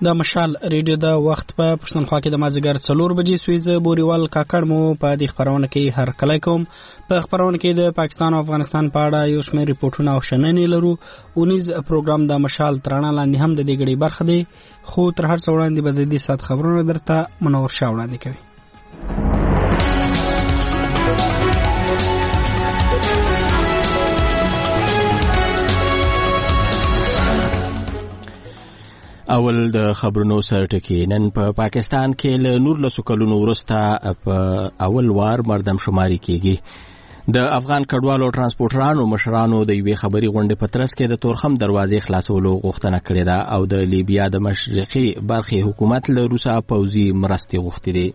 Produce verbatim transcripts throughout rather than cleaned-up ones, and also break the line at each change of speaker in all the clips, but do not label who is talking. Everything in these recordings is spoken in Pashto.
د مشال ریډیو د وخت په پښتونخوا کې د مازیګر څلور بجې سویزه بوریوال کاکړ مو په دې خبرونه کې هر کله کوم. په خبرونه کې د پاکستان او افغانستان په اړه یو شمېر ریپورتونه او شننې لرو. اونیز پروګرام د مشال ترانه لاندې هم د دې غړي برخه دی، خو تر هر څه وړاندې به د دې سات خبرونه درته منور شاه وړاندې کوي.
اول د خبرونو سرټکی. نن په پاکستان کې له نور لسو کلونو وروسته په اول وار مردم شماري کیږي. د افغان کډوالو ترانسپورټرانو مشرانو د یوې خبري غونډې په ترڅ کې د تورخم دروازې خلاصولو غوښتنه کړې ده او د لیبیا د مشرقي برخې حکومت له روسا پوځي مرستې غوښتې دي.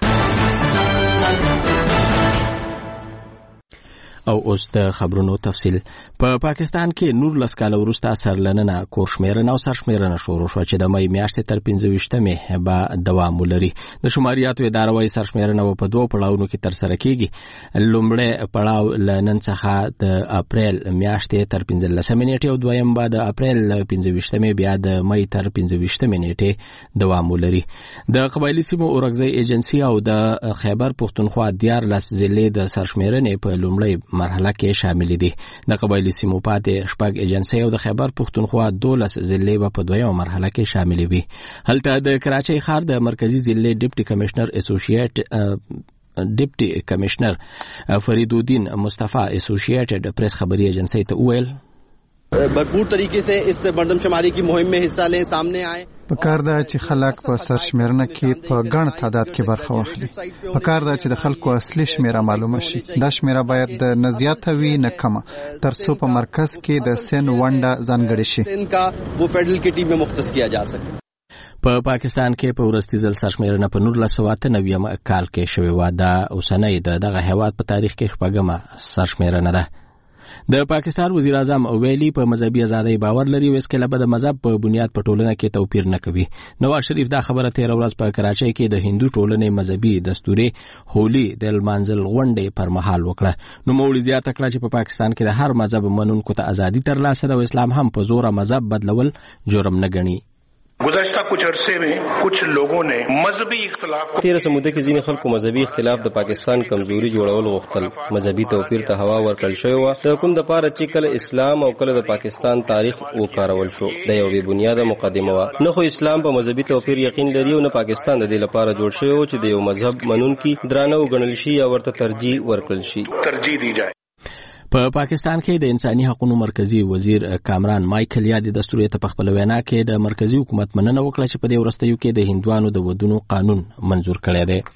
او اوس د خبرونو تفصیل. په پاکستان کې نور لس کاله وروسته سرلننه کورشمیرنه او سرشمیرنه شروع شوه چې د مې میاشتې تر پنځه ویشتمې به دوام ولري. د شماریاتو اداره وايي سرشمیرنه په دوه پړاوونو کې ترسره کیږي. لومړی پړاو له نن څخه د اپریل میاشتې تر پنځلسمې نیټې او دویم به د اپریل پنځه ویشتمې بیا د مې تر پنځه ویشتمې نیټې دوام ولري. د قبایلي سیمو اورګزۍ ایجنسي او د خیبر پښتونخوا دیارلس ضلعې د سرشمیرنې په لومړی مرحله کې شامل دي. د قبایلي سیمو پاتې شپږ ایجنسۍ او د خیبر پښتونخوا دولس ضلعې په دویمه مرحله کې شامل وي. هلته د کراچۍ ښار د مرکزی ضلع ډیپټي کمشنر اسوسییټ ډیپټي کمشنر فریدالدین مصطفی اسوسییټډ پریس خبري ایجنسۍ ته وویل
भरपूर तरीके से इस मर्दमशुमारी की मुहिम में हिस्सा लें, सामने आए.
پکار دا چې خلک په سرشمیرنه کې په ګڼ تعداد کې برخه واخلي. پکار دا چې د خلکو اصلي شمیره معلومه شي. دا شمیره باید د نه زیاته وي نه کمه، ترڅو په مرکز کې د سن ونډه ځانګړې شي.
इनका वो फेडरल की टीम में मुख्तस किया जा सके.
په پاکستان کې په ورستي ځل سرشمیرنه په نولس سوه اته نوي کال کې شوې وه. دا اوسنۍ د دغه هیواد په تاریخ کې شپږمه سرشمیرنه ده. د پاکستان وزیر اعظم ویلي په مذهبي ازادۍ باور لري او اسکله به د مذهب په بنیاد په ټولنه کې توپیر نه کوي. نواز شریف دا خبره تیر ورځ په کراچۍ کې د هندو ټولنې مذهبي دستوري هولي د لمانځل غونډې پر مهال وکړه. نو موږ زیاته کړه چې په پاکستان کې د هر مذهب منونکو ته ازادي ترلاسه ده او اسلام هم په زور مذهب بدلول جرم نه ګڼي.
गुज़श्ता कुछ अरसे में कुछ लोगों ने मजहबी इख्तिलाफ
तेरह समुद्र के ځینې خلکو مذهبي اختلاف د پاکستان کمزوري جوړول غوښتل. مذهبي توپیر ته هوا ورکړل شوی و د کوم د پاره چې کله اسلام او کله د پاکستان تاریخ وکارول شو. د یو بې بنیاده مقدمه و. نه خو اسلام په مذهبي توپیر یقین لري او نه پاکستان د دې لپاره جوړ شوی و چې د یو مذهب منونکي درانه وګڼل شي یا ورته ترجیح ورکړل شي.
ترجیح دی جائے.
په پاکستان کې د انساني حقوقو مرکزی وزیر کامران مایکل یا د دستوري ته په خپل وینا کې د مرکزی حکومت مننه وکړه چې په دې ورستیو کې د هندوانو د ودونو قانون منزور کړی دی.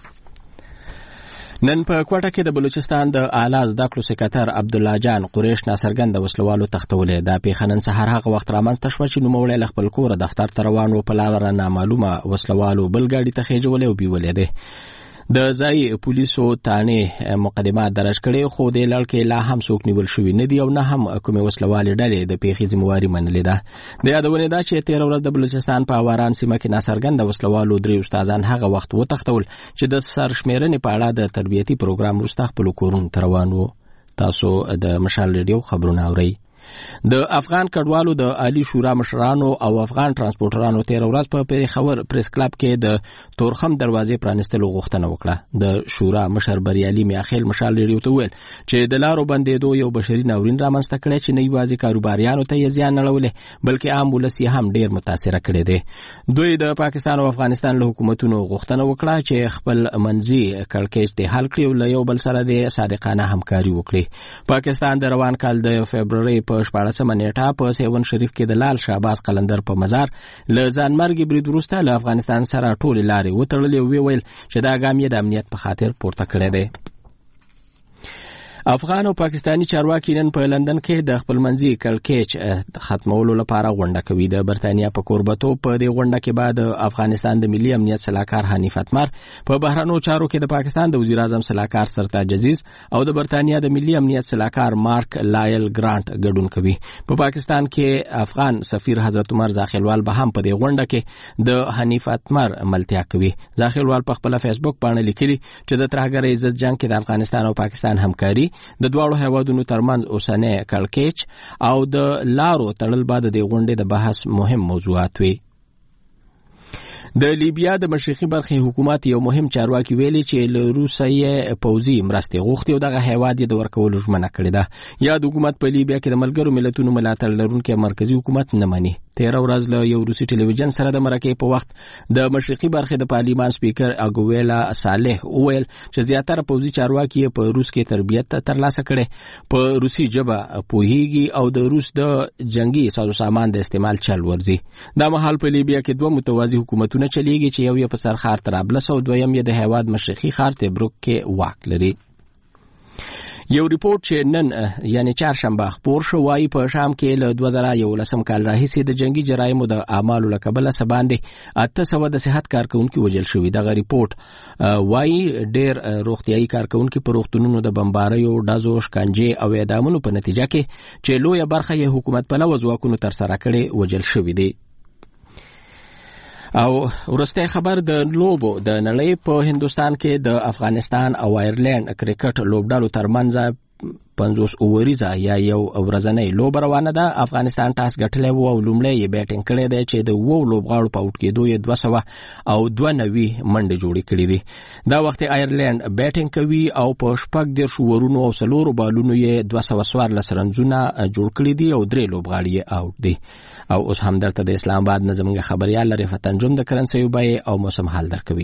نن په کوټه کې د بلوچستان د اعلی زده کړو سکرټر عبدالله جان قریش ناصرګند وسلوالو تختولې. دا پیښه نن سهار هغه وخت رامنځته شوه چې نوموړی له خپل کوره دفتر ته روان و. په لاره نامعلومه وسلوالو بل ګاډي ته خېجولې او بیولې دی. د ځای پولیسو تانه مقدمات درج کړي خو د لړکې لا هم څوک نیول شوی نه دی او نه هم کومه وسلوالې ډلې د پیښې ذمہواری منلې ده. د یادونه ده چې تیر ورځ د بلوچستان په اواران سیمه کې ناصرګند وسلوالو درې استادان هغه وخت وتښتول چې د سرشمیرنې په اړه د تربیتي پروګرام وروسته خپل کورونو ته روان وو. تاسو د مشال ریډیو خبرونه اورئ. د افغان کډوالو د عالی شورا مشرانو او افغان ترانسپورټرانو تیر ورځ په پیښور پریس کلب کې د تورخم دروازې پرانستلو غوښتنه وکړه. د شورا مشر بریالي میاخیل مشال ریډیو ته ویل چې د لارو بندېدو یو بشري ناورین رامنځته کړی چې نه یوازې کاروباریانو ته یې زیان اړولی بلکې عام ولس یې هم ډیر متاثره کړی دی. دوی د پاکستان او افغانستان له حکومتونو غوښتنه وکړه چې خپل منځي کړکېچ د حل کړي او له یو بل سره د صادقانه همکاري وکړي. پاکستان د روان کال د فبرवरी په شپاړسمه نیټه په سیون شریف کې د لال شهباز قلندر په مزار له ځانمرګي برید وروسته له افغانستان سره ټولې لارې وتړلې او ویل چې دا ګام یې د امنیت په خاطر پورته کړی دی. افغان او پاکستانی چارواکي نن په لندن کې د خپلمنځي کړکېچ ختمولو لپاره غونډه کوي. د برتانیا په کوربتو په دې غونډه کې بعد افغانستان د ملي امنیت سلاکار حنیف اتمر، په بهرنیو چارو کې د پاکستان د وزیر اعظم سلاکار سرتاج عزیز او د برتانیا د ملي امنیت سلاکار مارک لایل ګرانټ ګډون کوي. په پا پاکستان کې افغان سفیر حضرت عمر زاخیلوال به هم په دې غونډه کې د حنیف اتمر ملتیا کوي. زاخیلوال په خپل فیسبوک باندې لیکلي چې د ترهګر عزت جنگ کې د افغانستان او پاکستان همکاري د دواړو هیوادونو ترمنځ اوسنۍ کړکېچ او د لارو تړل بعد د غونډې د بحث مهم موضوعات وي. د لیبیا د مشرقي برخې حکومت یو مهم چارواکي ویلي چې له روسیې پوځي مرستې غوښتي او دغه هیواد یې د ورکولو ژمنه کړې ده. یاد حکومت په لیبیا کې د ملګرو ملتونو ملاتړ لرونکي مرکزی حکومت نه مني. تیره ورځ له یو روسي ټلویزیون سره د مرکې په وخت د مشرقي برخې د پارلیمان سپیکر اګویلا صالح وویل چې زیاتره پوځي چارواکي په روس کې تربیت ترلاسه کړي، په روسي ژبه پوهیږي او د روس د جنگي سازو سامان د استعمال چل ورزي. دا مهال په لیبیا کې دوه متوازی حکومتونه چلیږي چې یو یې په سرخار طرابلس او دویم یې د هیواد مشرقي ښار تبروک کې واک لري. یو ریپورت چې نن یعنی چهارشنبه خپور شو وایي په شام کې له دوه زره یولسم کال راهیسې د جنگي جرایمو د اعمالو له کبله څه باندې اته سوه د صحت کارکونکي وژل شوي. دغه ریپورت وایي ډېر روغتیایي کارکونکي په روغتونونو د بمباریو، ډزو، شکنجې او اعدامونو په نتیجه کې چې لویه برخه یې حکومت پلوه ځواکونو ترسره کړې وژل شوي دي. او ورسته خبر د لوبو د نړۍ په هندستان کې د افغانستان او آیرلند کرکټ لوبډالو ترمنځ پنځوس اووریزه یا یو ورځنۍ لوبه روانه ده. افغانستان ټاس ګټلی و او لومړی یې بیټینګ کړی دی چې د اوو لوبغاړو په اوټ کېدو یې دوه سوه او دوه نوي منډې جوړې کړي دي. دا وخت آیرلند بیټینګ کوي او په شپږ دېرش اوورونو او څلورو بالونو یې دوه سوه څوارلس رنزونه جوړ کړي دي او درې لوبغاړي یې اوټ دي. او اوس هم درته د اسلام آباد نه زموږ خبریال رفعت انجم د کرنسۍ بیې او موسم حال درکوي.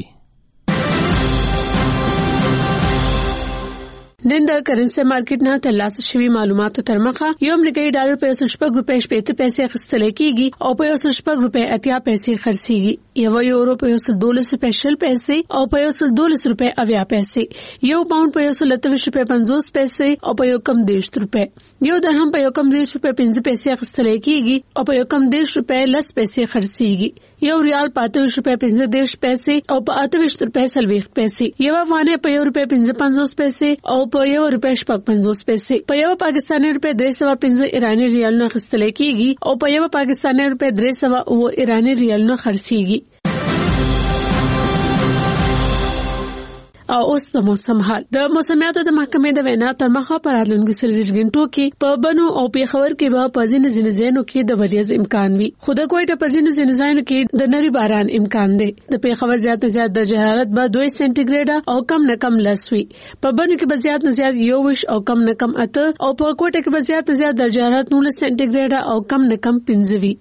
نن د کرنسي مارکیټ نه ترلاسه شوی معلوماتو تر مخه یو امریکایي ډالر په یو سل شپږ روپۍ شپېته پیسې اخیستل کېږي او په یو سل شپږ روپۍ اتیا پیسې خرڅېږي. یو یورو په یو سل دولس روپۍ شل پیسې او په یو سل دولس روپۍ اویا پیسې. یو پاوند په یو سل اتویشت روپۍ پنځوس پیسې او په یو کم دېرش روپۍ. یو درهم په یو کم دېرش روپۍ پنځه پیسې اخیستل کېږي او په یو کم دېرش روپۍ لس پیسې خرڅېږي. یو ریال په اتویشت روپۍ پنځه دېرش پیسې او په اتویشت روپۍ څلوېښت پیسې. یو افغانۍ په یو روپۍ پنځه پنځوس پیسې او په یو روپۍ شپږ پنځوس پیسې. په یو پاکستاني روپۍ درې سوه پنځه ایراني ریالونه اخیستل کېږي او په یو پاکستاني روپۍ درې سوه اووه ایراني ریالونه خرڅېږي. او اوس د موسم حال. د موسمیاتو د محکمې د وینا تر مخه په راتلونکو څلوېښت غنټو کې په بنو او پیښور کې به په ځینو ځینو ځایونو کې د وریځ امکان وي، خو د کوټه په ځینو ځینو ځایونو کې د نری باران امکان دی. د پیښور زیات نه زیات درجه حرارت به دوه سانتي ګریډ او کم نه کم لس وي. په بنو کې به زیات نه زیات یو وش او کم نه کم اته او په کوټه کې به زیات نه زیات درجه حرارت نولس سانتي ګریډ او کم نه کم پنځه وي.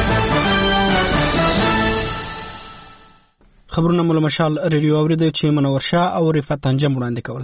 خبرونه مول مشال ریډیو اوریدل چې منور شاه او رفعت انجم وړاندې کول.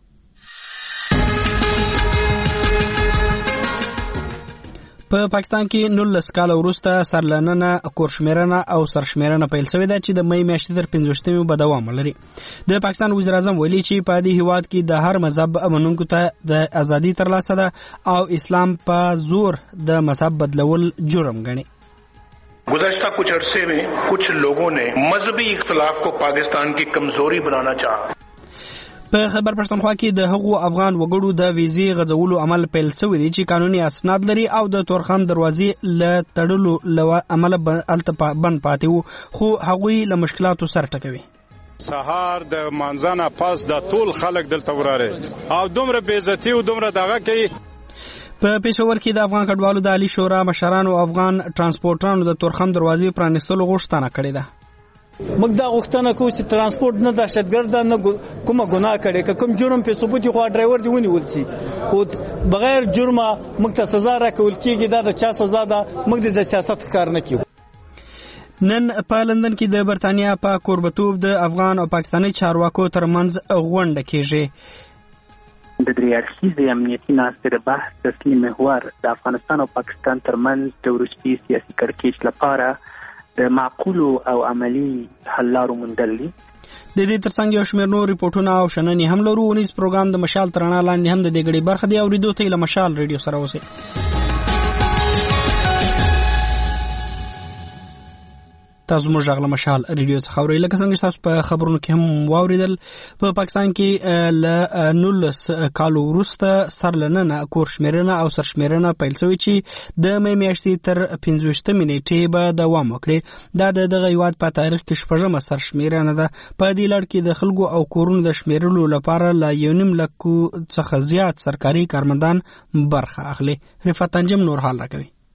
په پاکستان کې نولس کال وروسته سرلننه کورشمیرنه او سرشمیرنه پیل شوې ده چې د مې میاشتې تر پنځوستمې به دوام لري. د پاکستان وزیر اعظم ویلي چې په دې هیواد کې د هر مذهب منونکو ته د ازادي ترلاسه ده او اسلام په زور د مذهب بدلول جرم ګڼي.
गुज़श्ता कुछ अरसे में कुछ लोगों ने मजहबी इख्तिलाफ को पाकिस्तान की कमजोरी बनाना चाहा.
په خبر پښتونخوا کې د هغو افغان وګړو د ویزې غځولو عمل پیل شوی دی چې قانوني اسناد لري او د تورخم دروازې له تړلو له عمل الته بند پاتې وو، خو هغوی له مشکلاتو سره ټکوي.
سهار د مانځنه پاس د ټول خلک دلته وراره او دومره بې عزتي او دومره دغه کوي.
په پېښور کې د افغان کډوالو د عالی شورا مشرانو افغان ترانسپورټرانو د تورخم دروازې پرانیستلو غوښتنه کړې ده.
موږ دا غوښتنه کوو چې ترانسپورټ نه دهشتګرد نه کومه ګناه کړي که کوم جرم په ثبوت خو ډرایور دی ونیول شي او بغیر جرمه موږ ته سزا راکول کېږي. دا د چا سزا ده؟ موږ د سیاست کار نه کوو.
نن په لندن کې د برتانیا په کوربتوب د افغان او پاکستاني چارواکو ترمنځ غونډه کېږي.
د درې اړخیزې امنیتي ناستې د بحث اصلي محور د افغانستان او پاکستان ترمنځ د وروستي سیاسي کړکېچ لپاره د معقولو او عملي حل لارو موندل دي.
د دې ترڅنګ یو شمېر نور ریپورټونه او شننې هم لرو. ونیز پروګرام د مشال تر رڼا لاندې هم د دې غړي برخه دی. اورېدو ته له مشال ریډیو سره اوسئ. تاسو موږ غږ له مشال ریډیو څخه اورئ. لکه څنګه چې تاسو په خبرونو کې هم واوریدل، په پاکستان کې له نولس کالو وروسته سرلننه کورشمیرنه او سرشمیرنه پیل شوې چې د مې میاشتې تر پنځوستمې نیټې به دوام وکړي. دا د دغه هیواد په تاریخ کې شپږمه سرشمیرنه ده. په دې لړ کې د خلکو او کورونو د شمیرلو لپاره له یو نیم لکو څخه زیات سرکاري کارمندان برخه اخلي. رفعت انجم نور حال راکوي.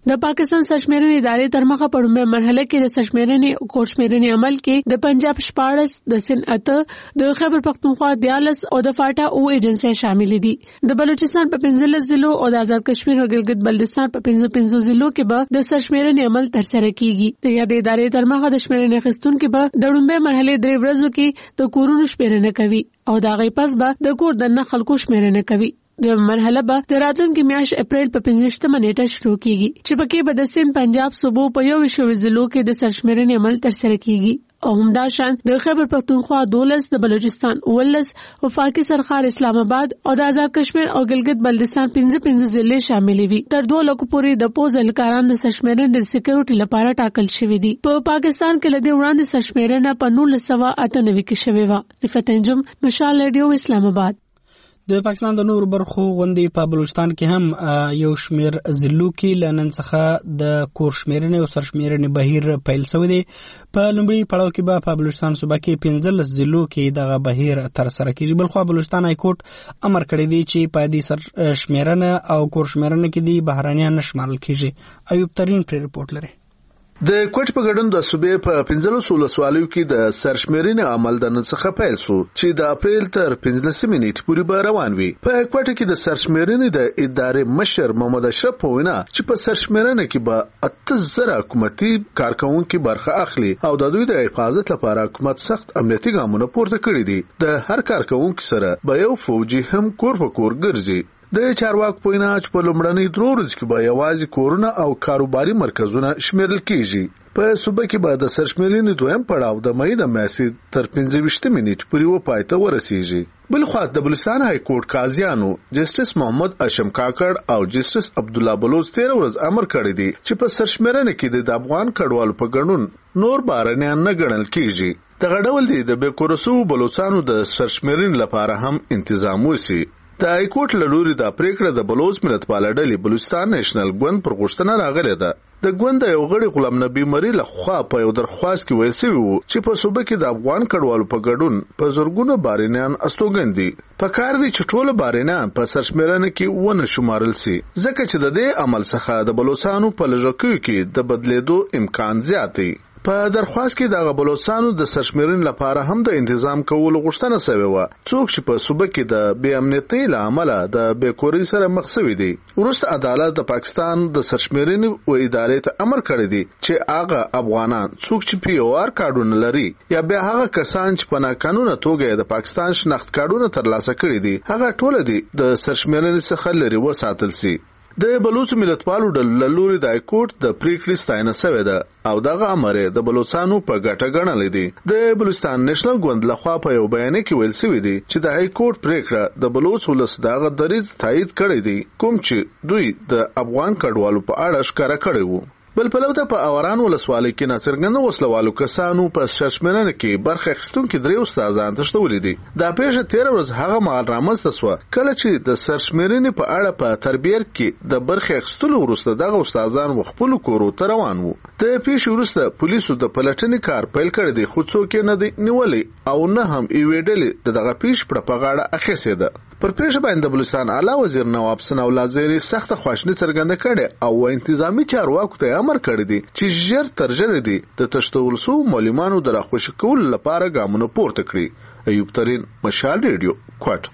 د پاکستان سرشمیرنې ادارې تر مخه په لومړۍ مرحله کې د سرشمیرنې او کوټشمیرنې عمل کې د پنجاب شپاړس د سند اته د خیبر پختونخوا دیالس او د فاټا او ایجنسي شامل دي. د بلوچستان په پنځلس ضلعو او د آزاد کشمیر او ګلګت بلتستان په پنځو پنځو ضلعو کې به د سرشمیرنې عمل ترسره کیږي. د یادې ادارې تر مخه د شمیرنې اخیستونکو به د لومړۍ مرحله درې ورځو کې د کورونو شمیرنه کوي او دا غي پس به د کور دننه خلکو شمیرنه کوي. د مرحله به د راتلونکي میاشت اپریل په پنځمه نیټه شروع کیږي چې پکې به د سند پنجاب صوبو په یو شوي ضلعو کې د سرشمیرنې عمل ترسره کیږي او همداشان د خیبر پختونخوا دولس، د بلوچستان اولس، وفاقي سرخار اسلام آباد او د آزاد کشمیر او ګلګت بلتستان پنځه پنځه ضلع شامل وي. تر دوه لکو پورې د پوز اهلکاران د سرشمیرنې د سکیورټي لپاره ټاکل شوی دي. په پا پاکستان کې لدی وړاندې سرشمیرنه په نولس سوه اته نوي کې شوی و. رفعت انجم، مشال ریډیو، اسلام آباد.
د پاکستان د نور برخو غونډې په بلوچستان کې هم یو شمیر ضلعو کې لنن څخه د کور شمیرنې او سرشمیرنې بهیر پیل شوی دی. په لومړي پړاو کې به په بلوچستان صوبه کې پنځلس ضلعو کې دغه بهیر تر سره کیږي. بلخو بلوچستان های کورټ امر کړی دی چې په دې سرشمیرنه او کور شمیرنه کې دی بهرانيان نشمارل کیږي. ایوب ترین پر رپورت لري.
د کوټ په ګډون د صوبې په پنځلس ولسوالیو کې د سرشمیرنې عمل د نن څخه پیل شو چې د اپریل تر پنځلسمې نیټې پورې به روان وي. په کوټ کې د سرشمیرنې د ادارې مشر محمد اشرف په وینا چې په سرشمیرنه کې به اته زره حکومتي کارکونکو برخه اخلي او د دوی د حفاظت لپاره حکومت سخت امنیتي ګامونه پورته کړي دي. د هر کارکونکو سره به یو فوجي هم کور په کور ګرځي. د چارواکو په وینا چې په لومړنۍ درو ورځو کې به یوازې کورونه او کاروباري مرکزونه شمیرل کیږي. په صوبه کې به د سرشمیرنې دویم پړاو د مې د میاشتې تر پنځه نیټې پورې وپای ته ورسیږي. بل خو د بلوچستان های کورټ قاضیانو جسټس محمد اشم کاکړ او جسټس عبد الله بلوچ تیر ورځ امر کړی دی چې په سرشمیرنه کې د افغان کډوالو په ګڼون نور بارنیان نه ګڼل کیږي. دغه ډول دی د بیکورسو بلوچستانو د سرشمیرنې لپاره هم تنظیم وسی. د هایکورټ له لوري د پریکړه د بلوچ ملتپاله ډلې بلوچستان نېشنل ګوند پر غوښتنه راغلې ده. د ګوند یو غړي غلام نبی مری له خوا په یو درخواست کې ویل شوی وو چې په صوبه کې د افغان کډوالو په ګډون په زورګونو بارنیان استوګن دي. په کار دي چې ټول بارنیان په سرشمیرنه کې ونه شمارل شي ځکه چې د دې عمل څخه د بلوچستانو په لږکیو کې د بدلیدو امکان زیات دی. په درخواست کې د بلوچستانو د سرشمیرنې لپاره هم د تنظیم کولو غوښتنه شوې و. څوک چې په صوبه کې د بې امنیتۍ له امله د بیکورۍ سره مخ شوي دي. وروسته عدالت د پاکستان د سرشمیرنې و ادارې ته امر کړی دی چې هغه افغانان څوک چې پی او آر کارډونه لري یا بیا هغه کسان چې په ناقانونه توګه د پاکستان شناخت کارډونه ترلاسه کړي دي هغه ټول دي د سرشمیرنې څخه لري وساتل شي. د بلوچ ملتپالو ډلې لوري د هایکورټ د پریکړې ستاینه شوې ده او دغه امر د بلوچستانو په ګټه ګڼل دي. د بلوچستان نېشنل ګوند لخوا په یو بیان کې ویل شوی دی چې د هایکورټ پریکړه د بلوچ ولس دغه دریځ تایید کړی دی کوم چې دوی د افغان کډوالو په اړه ښکاره کړی وو. بل په لوته په اوران ولسوالۍ کې ناڅرګند وسلوالو کسانو په سرشمیرنه کې برخه اخیستونکو درې استادان تښتولي دي. دا پیښه تیر ورځ هغه مهال رامنځته شوه کله چې د سرشمیرنې په اړه په تربیر کې د برخه اخیستلو وروسته دغه استادان خپل کورو ته روان وو. د پیښې وروسته پولیسو د پلټنې کار پیل کړی دی خو څوک نه دی نیولي او نه هم یوې ډلې دغه پیښې په غاړه اخیستې ده. پر پیښه باندې بلوچستان اعلی وزیر نواب ثناءالله زیری سخت خواشیني څرګنده کړې او انتظامی چارواکو ته امر کړی دی چې ژر تر ژره دي د تشتول سو معلوماتو د راخوش کول لپاره ګامونه پورته کړي. ایوب ترین، مشال ریډیو، کوټ.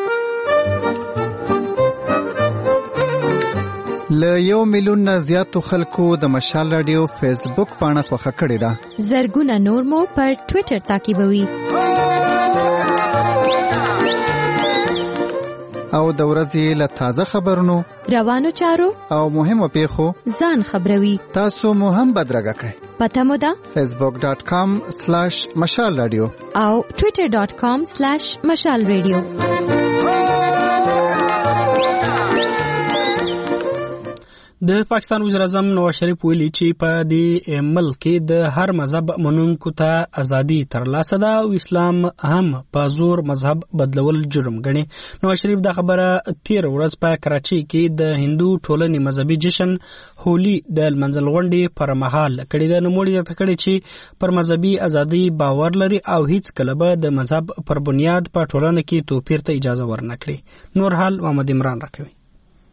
له یو میلیون نه زیاتو خلکو د مشال رادیو فیسبوک پاڼه خوښه کړې ده.
زرګونه نور مو پر ټوئیټر تعقیبوي.
او د ورځې له تازه خبرونو،
روانو چارو
او مهمو پیښو
ځان خبروي.
تاسو مو هم بدرګه کړئ.
پته مو ده
فیسبوک ډاټ کام سلاش مشال رادیو
او ټوئیټر ډاټ کام سلاش مشال رادیو.
د پاکستان وزیر اعظم نواز شریف ویلي چې په دې ملک کې د هر مذهب منونکو ته ازادي ترلاسه ده او اسلام هم په زور مذهب بدلول جرم ګڼي. نواز شریف دا خبره تیر ورځ په کراچۍ کې د هندو ټولنې مذهبي جشن هولي د لمانځل غونډې پر مهال کړي ده. نوموړي یاد کړی چې پر مذهبي ازادي باور لري او هیڅ کله به د مذهب پر بنیاد په ټولنه کې توپیر ته اجازه ورنکړي. نور حال محمد عمران راکوي.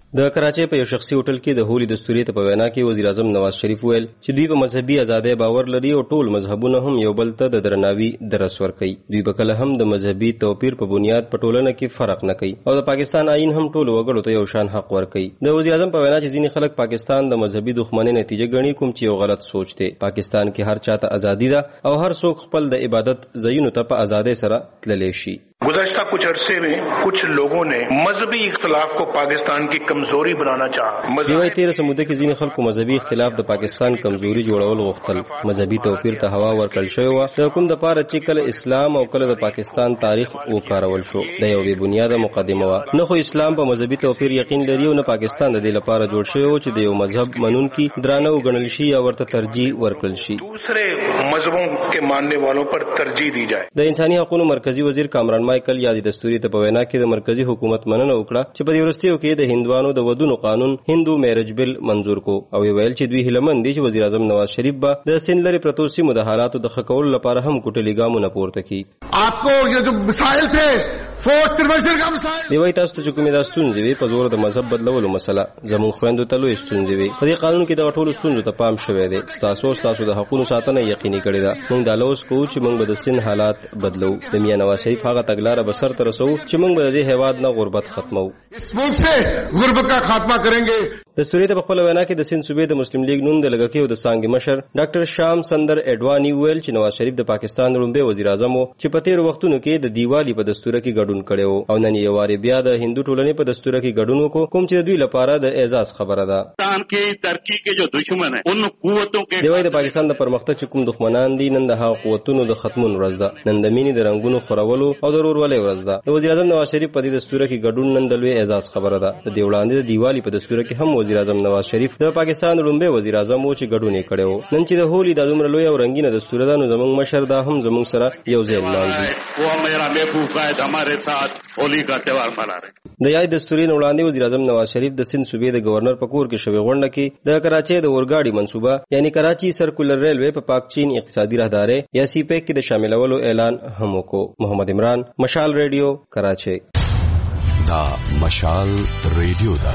د کراچۍ په یو شخصي هوټل کې د هولي دستوري ته په وینا کې وزیر اعظم نواز شریف ویل چې دوی په مذهبي ازادۍ باور لري او ټول مذهبونه هم یو بل ته د درناوي درس ورکوي. دوی به کله هم د مذهبي توپیر په بنیاد په ټولنه کې فرق نه کوي او د پاکستان آئین هم ټول وګړو ته یو شان حق ورکوي. د وزیر اعظم په وینا چې ځینې خلک پاکستان د مذهبي دښمنۍ نتیجه ګڼي، کوم چې یو غلط سوچ دی. پاکستان کې هر چاته ازادي ده او هر څوک خپل د عبادت ځایونو ته په ازادۍ سره تللی شي.
गुज़श्ता कुछ अरसे में कुछ लोगों ने मजहबी इख्तिलाफ को पाकिस्तान की कमजोरी बनाना चाहा.
دیوای تیر سموده کې ځینې خلکو مذهبي اختلاف د پاکستان کمزوري جوړول غوښتل. مذهبي توپیر ته هوا ورکړل شوی و، د حکومت لپاره چې کله اسلام او کله د پاکستان تاریخ وکارول شو. د یو بې بنیاده مقدمه و. نه خو اسلام په مذهبي توپیر یقین لري او نه پاکستان د دې لپاره جوړ شوی و چې د یو مذهب منونکي درانه وګڼل شي یا ورته ترجیح ورکړل شي.
دوسرے مذهبوں کے ماننے والوں پر ترجیح دی جائے.
د انساني حقوقو مرکزی وزیر کامران مایکل یادی دستوري ته په وینا کې د مرکزی حکومت مننه وکړه چې په دې وروستیو کې د هندوانو د ودونو قانون هندو میرج بل منظور کو او ویل چې دوی هیلمن دي چې وزیر اعظم نواز شریف به د سند لري پرتو سیمو د حالاتو د ښه کولو لپاره هم کوټلي ګامونه پورته کړي.
आपको ये जो मिसाइल थे फोर्थ कन्वर्जन का मिसाइल
دی وای تاسو ته چې کومې دا ستونزې وي په زور د مذهب بدلولو مسله زموږ خویندو ته لوی ستونزې وي. په دې قانون کې د ټولو ستونزو ته پام شوی دی. ستاسو ستاسو د حقوقو ساتنه یقیني کړې ده. موږ دا لوس کوو چې موږ به د سند حالات بدلو. د میاں نواز شریف هغه تګلاره به سر ته رسوو چې موږ به د دې هیواد نه غربت ختمو.
इस मुल्क से गुर्बत का खात्मा करेंगे.
دستوري ته په خپل وینا کې د سند صوبې د مسلم لیگ نون د لګکې او د څانګې مشر ډاکټر شام سندر اډوانی ویل چې نواز شریف د پاکستان لومړی وزیر اعظم و چې په تیر وختونو کې د دیوالی په دستور کې ګډون کړي وو او نن یې واره بیا د هندو ټولنې په دستور کې ګډون وکړو، کوم چې دوی لپاره د اعزاز خبره ده.
پاکستان کې ترقی کې جو دشمن ہے ان قوتوں کې
دی وای د پاکستان د پرمختګ چې کوم دښمنان دي نن د هغه قوتونو د ختمون ورځ ده. نن د مینې د رنگونو خورولو او د ورورولۍ ورځ ده. د وزیر اعظم نواز شریف په دې دستور کې ګډون نن د لوی اعزاز خبره ده. د دې وړاندې د دیوالی په دستور کې هم وزیر اعظم نواز شریف د پاکستان لومړی وزیر اعظم و چې ګډون یې کړی و. نن چې د هولي د دومره لوی او رنگینه دستور ده نو زموږ مشر دا هم زموږ سره یو ځای لمانځي.
وہ میرا محبوب قائد ہمارے ساتھ ہولی کا تہوار منا رہے.
د یاد دستوري وړاندې وزیر اعظم نواز شریف د سند صوبې د گورنر په کور کې شوې غونډه کې د کراچۍ د اورګاډي منصوبه یعنی کراچي سرکولر ریلوے په پاک چین اقتصادي راهداري یا سی پیک کې د شاملولو اعلان هم وکړ. محمد عمران، مشال ریډیو، کراچۍ.
دا مشال ریډیو دا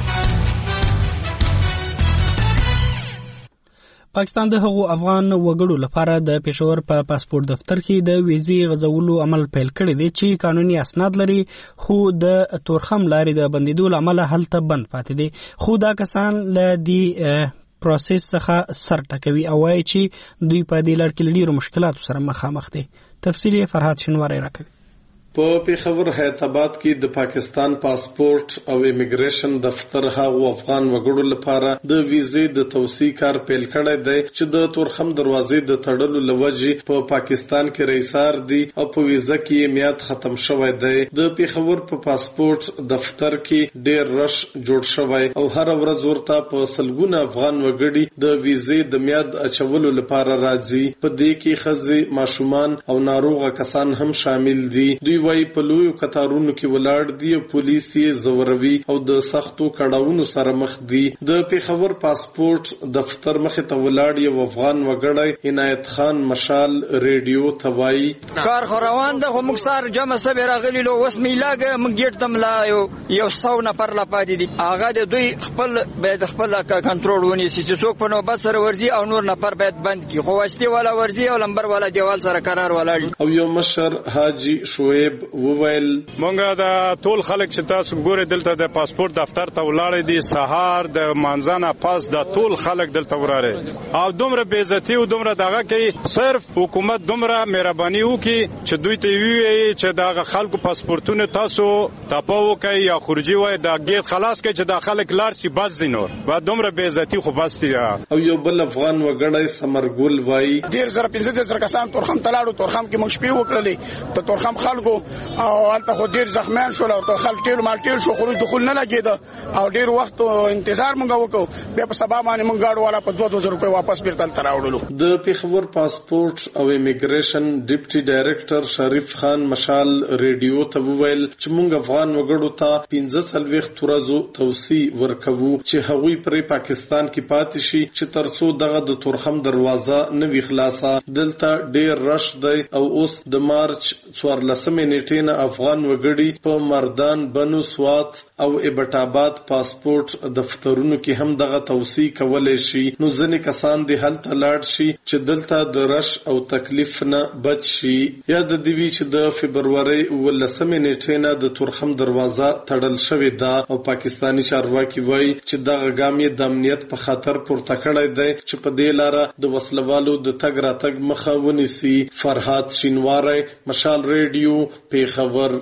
پاکستان د هغو افغان وګړو لپاره د پېښور په پاسپورت دفتر کې د ویزې غځولو عمل پیل کړی دی چې قانوني اسناد لري خو د تورخم لارې د بندیدو له امله هلته بند پاتې دي. خو دا کسان له دې پروسس څخه سر ټکوي او وایي چې دوی په دې لړ کې له ډېرو مشکلاتو سره مخامخ دي. تفصیل یې فرهاد شنواری راکوي.
په پیښور حیدرآباد کې د پاکستان پاسپورت او امیګریشن دفتر هغو افغان وګړو لپاره د ویزې د توسیع کار پیل کړی دی چې د تورخم دروازې د تړلو لوجې په پاکستان کې رئیسار دي او په ویزه کې میاد ختم شوی دی. د پیښور په پاسپورت دفتر کې ډېر رش جوړ شوی او هر ورځ ورته په سلګونه افغان وګړي د ویزې د میاد اچولو لپاره راځي. په دې کې ښځې، ماشومان او ناروغه کسان هم شامل دي. دوی وای په لویو قطارونو کې ولاړ دي او پولیس یې زوروي او د سختو کړاوونو سره مخ دي. د پیښور پاسپورت دفتر مخې ته ولاړ یو افغان وګړی عنایت خان مشال ریډیو ته وایي
کار خو روان ده خو موږ سار جمع سبې راغلي لو اوس میلاګه موږ ګیټ ته ملا یو یو سو نفر لا پاتې دي. هغه د دوی خپل باید خپل کنټرول ونیسي چې څوک په نوبت سره ورځي او نور نفر باید بند کړي. خو واسطي والا ورځي او لمبر والا دیوال سره قرار ولاړ.
او یو مشر حاجی شعیب وویل
مونږه دا ټول خلک چې تاسو ګوره دلته د پاسپورت دفتر ته ولاړ دي سهار د مانځنه پاس دا ټول خلک دلته وراره او دومره بے عزتی او دومره دغه کې صرف حکومت دومره مهرباني وکي چې دوی ته وی چې دا خلکو پاسپورتونه تاسو تاپو کوي یا خروجي وای دا ګیټ خلاص کوي چې دا خلک لار سي بس دي نور و دومره بے عزتی خو بس دي.
او یو بل افغان وګړی سمرګل وای
ډیر زره پنځه زره کسان تورخم تلاړو تورخم کې موږ شپې وکړلې ته تورخم خلکو او البته خو ډیر زخمیان شول او خلک ټیل مال ټیل شو خو دخول نه لګید او ډیر وخت انتظار مونږ وکړو بیا په سبا باندې مونږ گاډ والا په دوه دوه روپے واپس بیرته تراوړلو.
د پیښور پاسپورت او امیګریشن ډیپټي ډایریکټر شریف خان مشال ریډیو ته وویل چې مونږ افغان وګړو ته پنځه څلوېښت ورځو توسیع ورکوو چې هغوی پرې پاکستان کې پاتې شي چې ترڅو دغه د تورخم دروازه نه وي خلاصه. دلته ډیر رش دی او اوس د مارچ څوارلسمې نیټې نه افغان وګړي په مردان، بنو سوات او ابټ آباد پاسپورت دفترونو کې هم دغه توسيع کولای شي. نو ځینې کسان دې هلته لاړ شي چې دلته د رش او تکلیف نه بچ شي. یا د دې وی چې د فبرवरी ولسمې نیټې نه د تورخم دروازه تړل شوې ده او پاکستانی چارواکي وایي چې دغه ګام یې د امنیت په خاطر پورته کړی دی چې په دې لاره د وسلوالو د تګ راتګ مخه ونیسي. فرهاد شینواری، مشال ریډیو، پیښور.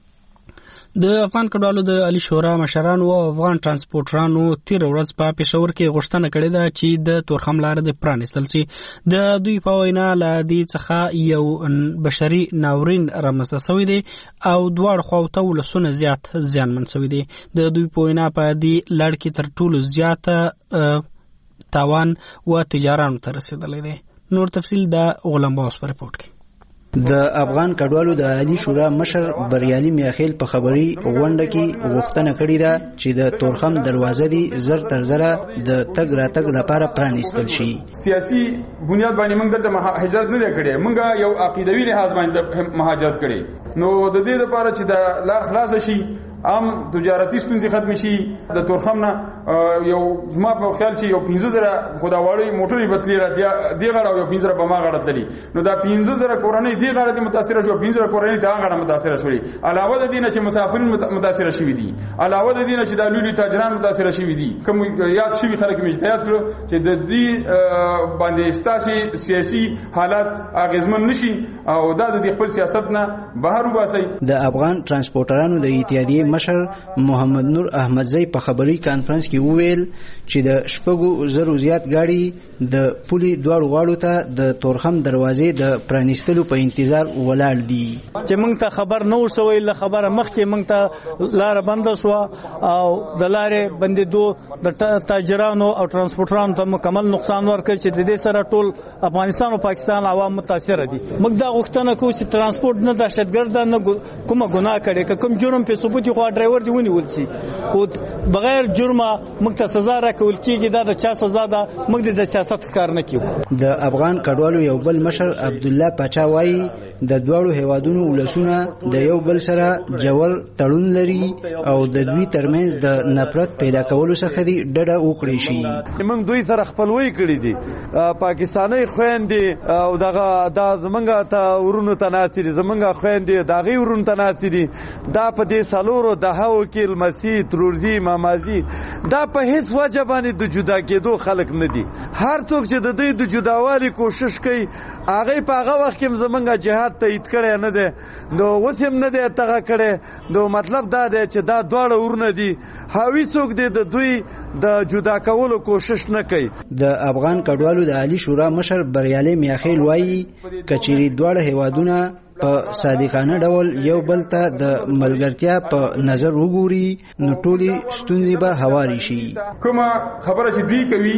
د افغان کډوالو د علي شورا مشرانو او افغان ترانسپورټرانو تیر ورځ په پېښور کې غوښتنه کړې ده چې د تورخم لاره د پرانیستل شي. د دوی په وینا له دې څخه یو بشري ناورین رامنځته شوی دی او دواړو خواو ته ولسونه زیات زیانمن شوي دي. د دوی په وینا په دې لړ کې تر ټولو زیاته تاوان و تجارانو ته رسیدلی دی. نور تفصیل د غلام باوس په رپورټ کې.
د افغان کډوالو د عالی شورا مشر بریالي میاخیل په خبري غونډه کې غوښتنه کړې ده چې د تورخم دروازه دی زر تر زره د تګ راتګ لپاره پرانیستل شي.
سیاسي بنیاد باندې موږ د هجرت نه کړې، موږ یو عقیدوي لحاظ باندې مهاجرت کړې. نو د دې لپاره چې د لار خلاص شي، عام تجارتي ستونزې ختم شي، د تورخم نه یو ما په خیال چې یو پنځه زره خداوړي موټرې بتلی راځي دی غړ او یو پنځه زره بما غړ تللی. نو دا پنځه زره کورنۍ دی غړ دي متاثر شو، پنځه زره کورنۍ ته غړ متاثر شوې. علاوه د دې نه چې مسافرین متاثر شوي دي، علاوه د دې نه چې د لولي تاجران متاثر شوي دي. کوم یاد شوي خلک مې احتیاط کړو چې د دې باندې ستاسي سیاسي حالات اغیزمن نشي او دا د خپل سیاست نه بهر وباسي.
د افغان ترانسپورټرانو د اتحادیې مشر محمد نور احمدزی په خبري کانفرنس کې وویل چې د شپږو زرو زیات ګاډي د پولي دواړو غاړو ته د تورخم دروازې د پرانیستلو په انتظار ولاړ دي.
چې موږ ته خبر نه وسوي، له خبره مخکې موږ ته لار بند شو او د لارې بندېدو د تاجرانو او ترانسپورټرانو ته مکمل نقصان ورکړ چې د دې سره ټول افغانستان او پاکستان عوام متاثر دي. موږ دا غوښتنه کوو چې ترانسپورټ نه دهشتګرد نه کومه ګناه کړي، کوم جرم په ثبوت خو ډرایور دی ونیول شي او بغیر جرمه موږ ته سزا راکول کیږي. دا د چا سزا ده، موږ د سیاست کار نه کیو.
د افغان کډوالو یو بل مشر عبد الله پاچا وایي د دوړو هیوادونو ولسونه د یو بل سره جوړ تړون لري او د دوی ترمنځ د نفرت پیدا کولو څخه دی ډډه وکړي شي.
موږ دوی سره خپلوي کړی دي، پاکستاني خويندې او دغه د زمونږه ته ورونو تناسري، زمونږه خويندې دغه ورونو تناسري. دا په دې سالورو د هاو کې المسی ترورزي مامازي دا په هیڅ وجه باندې د جدا کېدو خلک نه دي. هر څوک چې د دې د جداوالي کوشش کوي هغه په هغه وخت کې زمونږه جهاد تایید کړی نه دی، نو اوس هم نه دی تغه کړی. نو مطلب دا دی چې دا دواړه ورونه دي، هاوی څوک دی د دوی د جدا کولو کوشش نه کوي.
د افغان کډوالو د عالی شورا مشر بریالي میاخیل وایي کچېری دواړه هیوادونه په صادقانه ډول یو بل ته د ملګرتیا په نظر وګوري نو ټولي ستونزې به هواري شي.
کومه خبره چې دوی کوي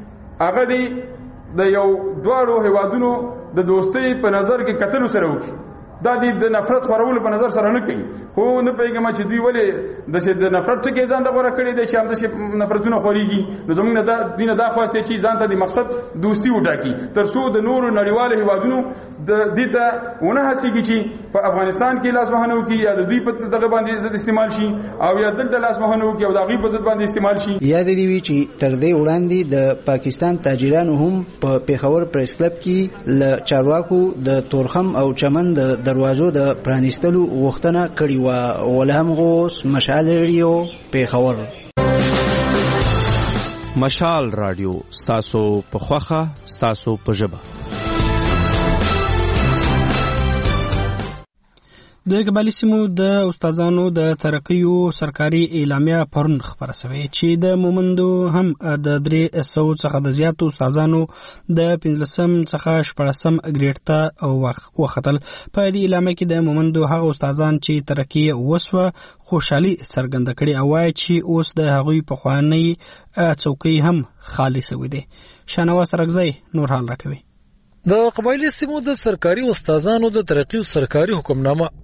هغه دی د یو دواړو هیوادونو د دوستۍ په نظر کې کتلو سره وکړي. دا د نفرت خورولو په نظر سره نه کوي. خو نه پیګم چې دوی ولې د نفرت ټکی ځان د غوړه کړی دی چې هم د نفرتونو خوريږي. نو زموږ نه دا دینه دا خواسته چې ځان ته د مقصد دوستي وټاکي تر څو د نورو نړیوالو هیوادونو د دې ته ونه هڅيږي چې په افغانستان کې لاس مهنو کې یا د دوی په دغه باندې ضد استعمال شي او یا دلته لاس مهنو کې او د غي په ضد باندې استعمال شي.
یاد دی وی چې تر دې وړاندې د پاکستان تاجرانو هم په پیښور پریس کلب کې ل چارواکو د تورخم او چمن د دروازو د پرانیستلو غوښتنه کړې و. ولهم غوس، مشال ریډیو، پیښور.
مشال رادیو ستاسو په خوخه ستاسو په ژبه.
د قبایلی سیمو د استادانو د ترقیو سرکاري اعلامیه پرون خبره شوې چې د مومندو هم د درې سو څخه د زیاتو استادانو د پنځلسم څخه شپږم ګریډ ته وختل. په دې اعلامیه کې د مومندو هغه استادان چې ترقی وسوه خوشحالي څرګنده کړې او وايي چې اوس د هغوی په خواني څوکۍ هم خالي شوې دي. شانواز رغزی نور حال راکوي.
د قبایلی سیمو د سرکاري استادانو د ترقی سرکاري حکمنامه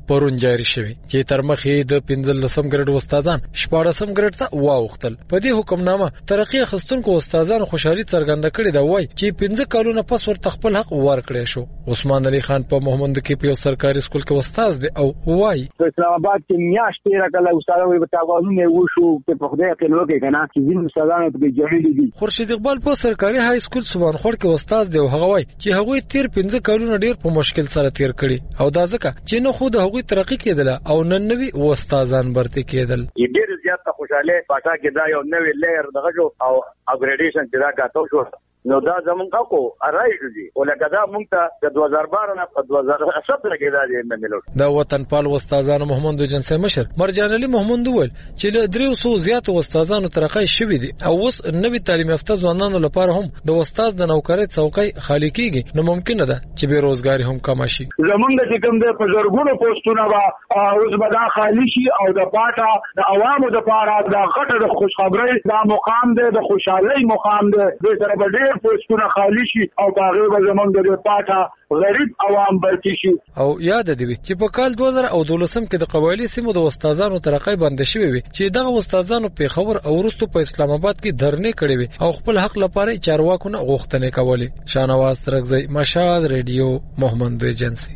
پرون جاری شوی چې تر مخې د پنځلسم ګریډ استادان شپاړسم ګریډ ته واوختل. په دې حکمنامه ترقی اخیستونکو استادانو خوشحالي څرګنده کړې ده وای چې پنځه کالونه پس ورته خپل حق ورکړی شو. عثمان علي خان په محمد کې په یو سرکاري سکول کې استاد دی او وای
په اسلام آباد کې میاشتې راکله استادانو په تاوانونه وشو چې په خدای کې لوګي کنه چې ځین استادانو په جوړېږي دي.
خورشید اقبال په سرکاري های سکول سبانخور کې استاد دی او هغه وای چې هغه تیر پنځه کالونه ډیر په مشکل سره تیر کړي او دا ځکه چې نو خو د هغه ترقی کېدل او نن نوی استادان برته کېدل.
ډیر زیات خوشاله پاټا کې دا یو نوی لیر دغه جو او اپګریډیشن چې دا کاته شو نو دا زمونږ کو ارایږي دي ولکه دا مونږ ته د دوه هزار بارہ نه په دوه هزار سته کې دا دې ملو.
دا وطن پال استادانو محمد جنسي مشر مرجان علي محمد ول چې له دریو سو زیات استادانو ترقی شوی دي او اوس نوی تعلیم یافته ځوانانو لپاره هم د استاد د نوکری څوکۍ خالی کیږي نو ممکن ده چې به روزګاری هم کم شي.
زمونږ چې کوم د بزرګونو پوسټونه وا اوس به دا خالی شي او د پاټا د عوامو د پاره د غټه د خوشخبری دا مقام دی د خوشحالي مقام دی د سره به پوسټونه خالی شي او هغه به زمونږ د پاټا غریب عوام برتی شي.
او یاد دی چې په کال دوه زره دولسم کې د قبایلی سیمو د استادانو ترقی بند شوی وي چې دغه استادانو په خبر او ورستو په اسلام آباد کې دھرنې کړې وي او خپل حق لپاره چارواکو نه غوښتنې کولې. شانواز ترغزی مشال ریډیو محمد ایجنسی.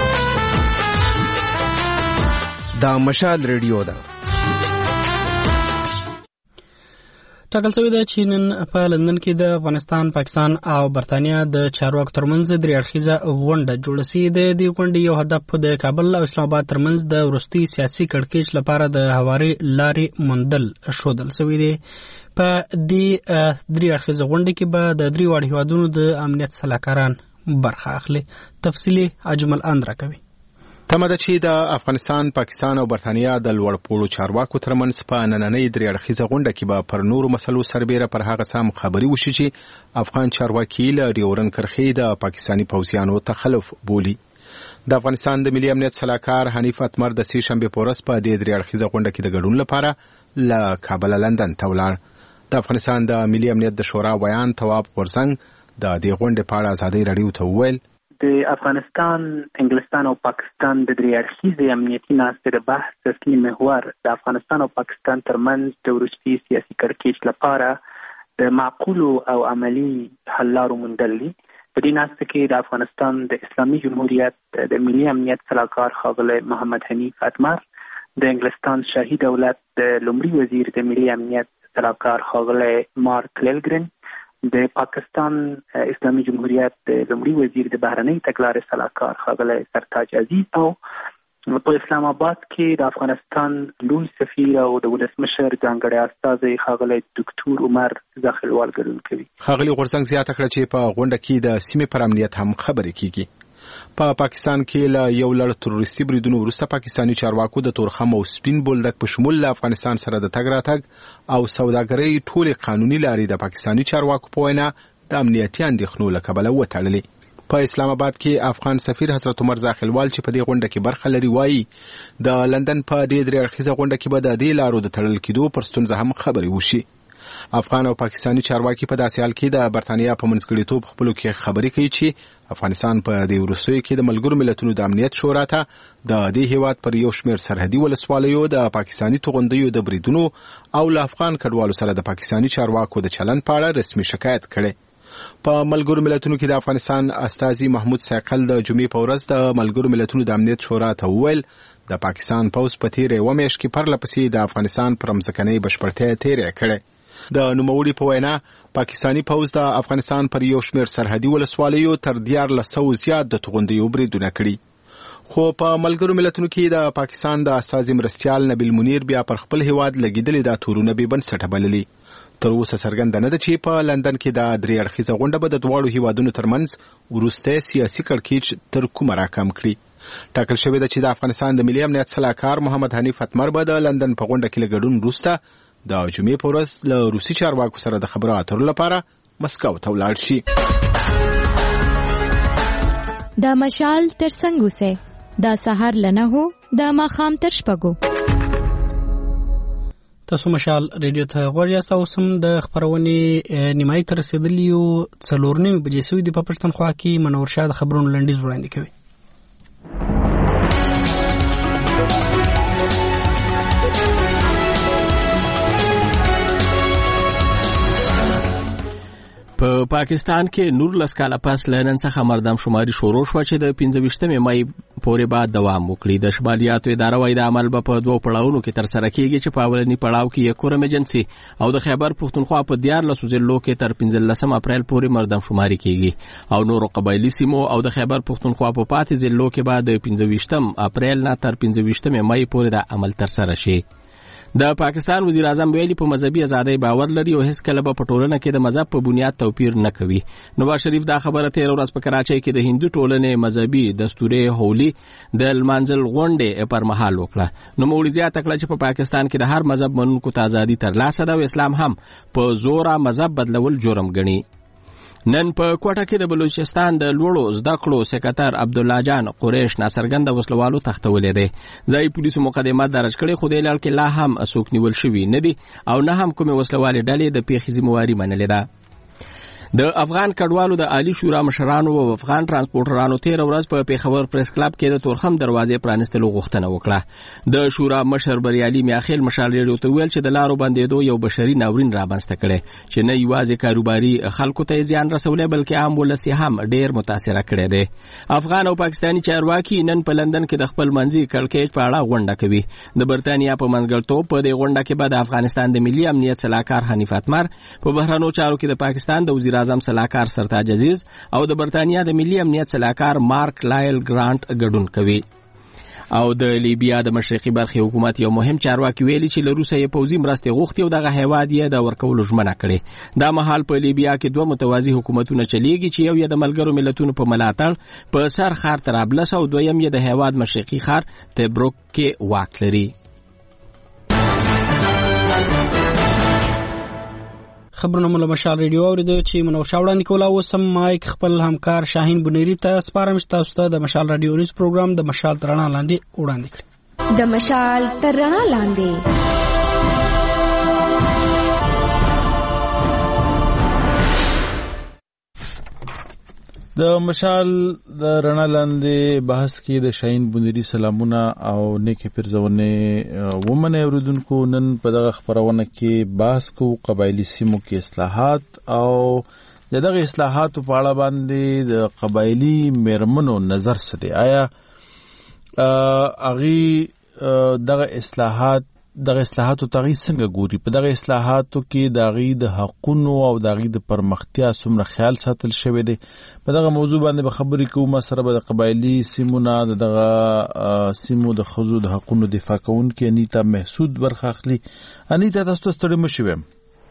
دا مشال ریډیو ده.
ټاکل شوی ده چې نن په لندن کې د افغانستان، پاکستان او برتانیا د چارواکو ترمنځ درې اړخیزه غونډه جوړه شوې ده. د غونډې یو هدف د کابل او اسلام آباد ترمنځ د وروستي سیاسي کړکېچ لپاره د هواري لارې موندل ښودل شوی دی. په دې درې اړخیزه غونډه کې به د درې واړو هیوادونو د امنیت سلاکاران برخه اخلي. تفصیلي اجمل اندرا کوي.
تمه ده چې د افغانستان، پاکستان او برتانیا د لوړپوړو چارواکو ترمنځ په نننۍ درې اړخیزه غونډه کې به پر نورو مسلو سربیره پر هغه څه خبري وشي چې افغان چارواکي له ډیورن کرښې د پاکستاني پوځیانو تخلف بولي. د افغانستان د ملي امنیت سلاکار حنیف اتمر د سې شنبې په ورځ په دې درې اړخیزه غونډه کې د ګډون لپاره له کابل لندن ته ولاړ. د افغانستان د ملي امنیت د شورا ویان تواب غورځنګ د دې غونډې په اړه ازادي رادیو ته وویل
د افغانستان، انګلستان او پاکستان د درې اړخیزې امنیتي ناستې د بحث اصلي محور د افغانستان او پاکستان ترمنځ د وروستي سیاسي کړکېچ لپاره د معقولو او عملي حل لارو موندل دي. په دې ناسته کې د افغانستان د اسلامي جمهوریت د ملي امنیت سلاکار ښاغلی محمد حنیف اتمر، د انګلستان شاهي دولت د لومړي وزیر د ملي امنیت سلاکار ښاغلی مارک لیلګرن، د پاکستان اسلامي جمهوریت د لومړي وزیر د بهرنۍ تګلارې سلاکار ښاغلی سرتاج عزیز او په اسلام آباد کې د افغانستان لوی سفیر او د ولسمشر ځانګړی استازی ښاغلی ډاکټر عمر زاخلوال ګډون کوي.
ښاغلي غورځنګ زیاته کړه چې په غونډه کې د سیمې پر امنیت هم خبرې کیږي. په پاکستان کې له یو لړ تروریستي بریدونو وروسته پاکستاني چارواکو د تورخم او سپین بولدک په شمول له افغانستان سره د تګ راتګ او سوداګرۍ ټولې قانوني لارې د پاکستاني چارواکو په وینا د امنیتي اندېښنو له کبله وتړلې. په اسلام آباد کې افغان سفیر حضرت عمر زاخلوال چې په دې غونډه کې برخه لري وایي د لندن په دې درې اړخیزه غونډه کې به د دې لارو د تړل کېدو پر ستونزه هم خبرې وشي. افغان او پاکستاني چارواکي په داسې حال کې د برتانیا په منځګړیتوب خپلو کې خبرې کوي چې افغانستان په دې وروستیو کې د ملګرو ملتونو د امنیت شورا ته د دې هیواد پر یو شمېر سرحدي ولسوالیو د پاکستاني توغندیو د بریدونو او له افغان کډوالو سره د پاکستاني چارواکو د چلن په اړه رسمي شکایت کړي. په ملګرو ملتونو کې د افغانستان استازي محمود سایقل د جمعې په ورځ د ملګرو ملتونو د امنیت شورا ته وویل د پاکستان پوځ په تیره یوه میاشت کې پرلپسې د افغانستان پر مځکنۍ بشپړتیا تیره کړې. د نوموړي په وینا پاکستاني پوځ د افغانستان پر یو شمېر سرحدي ولسوالیو تر دیارلس سوو زیات د توغندیو بریدونه کړي. خو په ملګرو ملتونو کې د پاکستان د استازي مرستیال نبیل منیر بیا پر خپل هیواد لګېدلې دا تورونه بې بنسټه بللي. تر اوسه څرګنده نه ده چې په لندن کې د درې اړخیزه غونډه به د دواړو هیوادونو ترمنځ وروستی سیاسي کړکېچ تر کومه راکم کړي. ټاکل شوې ده چې د افغانستان د ملي امنیت سلاکار محمد حنیف اتمر به د لندن په غونډه کې له ګډون وروسته د جمعې په ورځ له روسي چارواکو سره د خبرو اترو لپاره مسکو ته ولاړ شي.
د مشال تر څنګ اوسئ، د سهار له نهو د ماښام تر شپږو.
تاسو مشال ریډیو ته غوږ یاست او سم د خبرونې نیمایي ته رسېدلي یو څلور نیمې بجې سوي دي. په پښتونخوا کې منور شاه د خبرونو لنډیز وړاندې کوي.
په پاکستان کې نور لس کاله پس له نن څخه مردم شماري شروع شوه چې د پنځه ویشتمې مای پورې به دوام وکړي. د شمالیاتو اداره وايي د عمل به په دوو پړاوونو کې ترسره کیږي چې په اولني پړاو کې یې کورم ایجنسي او د خیبر پښتونخوا په دیارلسو ضلعو کې تر پنځلسم اپریل پورې مردم شماري کیږي او نورو قبایلي سیمو او د خیبر پښتونخوا په پاتې ضلعو کې به د پنځه ویشتم اپریل نه تر پنځه ویشتمې مای پورې د عمل ترسره شي. د پاکستان وزیر اعظم ویلي په مذهبي ازادۍ باور لري او هیڅ کله به په ټولنه کې د مذهب په بنیاد توپیر نه کوي. نواز شریف دا خبره تیر ورځ په کراچۍ کې د هندو ټولنې مذهبي دستوري هولي د لمانځل غونډې پر مهال وکړه. نو مولوي زیاته کړه چې په پاکستان کې د هر مذهب منونکو ته ازادي ترلاسه ده او اسلام هم په زوره مذهب بدلول جرم ګڼي. نن په کوټه کې د بلوچستان د لوړو زده کړو سکرټر عبدالله جان قریش ناصرګند وسلوالو تختولې ده. ځای پولیسو مقدمه درج کړې خو د لړ کې لا هم څوک نیول شوي نه دي او نه هم کومې وسلوالې ډلې د پیښې ذمہواري منلې ده. د افغان کډوالو د عالی شورا مشرانو او افغان ترانسپورټرانو تیر ورځ په پیښور پریس کلب کې د تورخم دروازې پرانستلو غوښتنه وکړه. د شورا مشر بریالي میاخیل مشال ریډیو ته ویل چې د لارو بندېدو یو بشري ناورین رامنځته کړي چې نه یوازې کاروباري خلکو ته زیان رسولی بلکې عام ولس هم ډیر متاثره کړی دی. افغان او پاکستاني چارواکي نن په لندن کې د خپل منځي کړکېچ په اړه غونډه کوي. د برتانیا په منځګړیتوب په دې غونډه کې به د افغانستان د ملي امنیت سلاکار حنیف اتمر، په بهرنیو چارو کې د پاکستان د وزیر اعظم سلاکار سرتاج عزیز او د برتانیا د ملي امنیت سلاکار مارک لایل ګرانټ ګډون کوي. او د لیبیا د مشرقي برخې حکومت یو مهم چارواکي ویلي چې له روسیې پوځي مرستې غوښتي او دغه هیواد یې د ورکولو ژمنه کړې. دا مهال په لیبیا کې دوه متوازي حکومتونه چلیږي چې یو یې د ملګرو ملتونو په ملاتړ په سر ښار طرابلس او دویم یې د هیواد مشرقي ښار تبروک کې واک لري.
خبرونه مو له مشال ریډیو اوریدو چې منوشه وړاندې کوله. اوس هم مایک خپل همکار شاهین بنيري ته سپارم چې تاسو ته د مشال رادیو نیوز پروګرام د مشال تر رڼا لاندې وړاندې کړي.
د مشال تر رڼا لاندې
د مشال د رڼا لاندې بحث کې د شاهین بنيري سلامونه او نیکه پرځونه ومنه اوریدونکو. نن په دغه خبرونه کې بحث کو قبایلی سیمو کې اصلاحات او دغه اصلاحاتو په اړه باندې د قبایلی میرمنو نظر څه دی. آیا اغي دغه اصلاحات دغه اصلاحاتو تغیر څنګه ګوري؟ په دغه اصلاحاتو کې دغه د حقونو او دغه د پرمختیا څومره خیال ساتل شوی دی؟ په دغه موضوع باندې به خبرې کوو. سره به د قبایلی سیمونه دغه سیمو د خزو د حقونو دفاع کوونکې انیتا محسود برخه اخلي. انیتا تاسو ته ستړي مشئ ویم.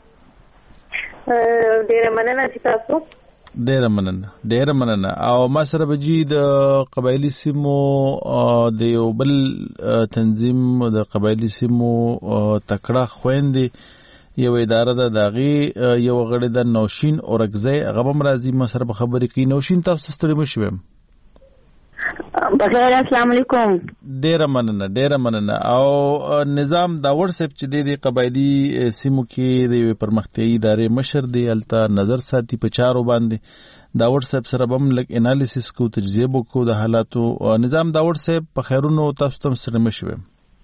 ډیره مننه چې تاسو
ډیره مننه ډیره مننه او ما سره به جی د قبایلی سیمو د یو بل تنظیم د قبایلی سیمو تکړه خويندې یو اداره ده دغه یو غړي د نوشین اورګزی هغه هم راځي ما سره به خبرې کوي. نوشین تاسو ستړي مشئ ویم.
بخیر السلام علیکم.
ډیره مننه ډیره مننه او نظام دا ورسپ چې د قبایلی سیمو کې د پرمختیايي ادارې مشر دی الته نظر ساتي په چارو باندې. دا ورسپ سره بم لک انالیسس کو تجزیه وکړو د حالاتو. نظام دا ورسپ په خیرونو تاسو ته سره مشوي.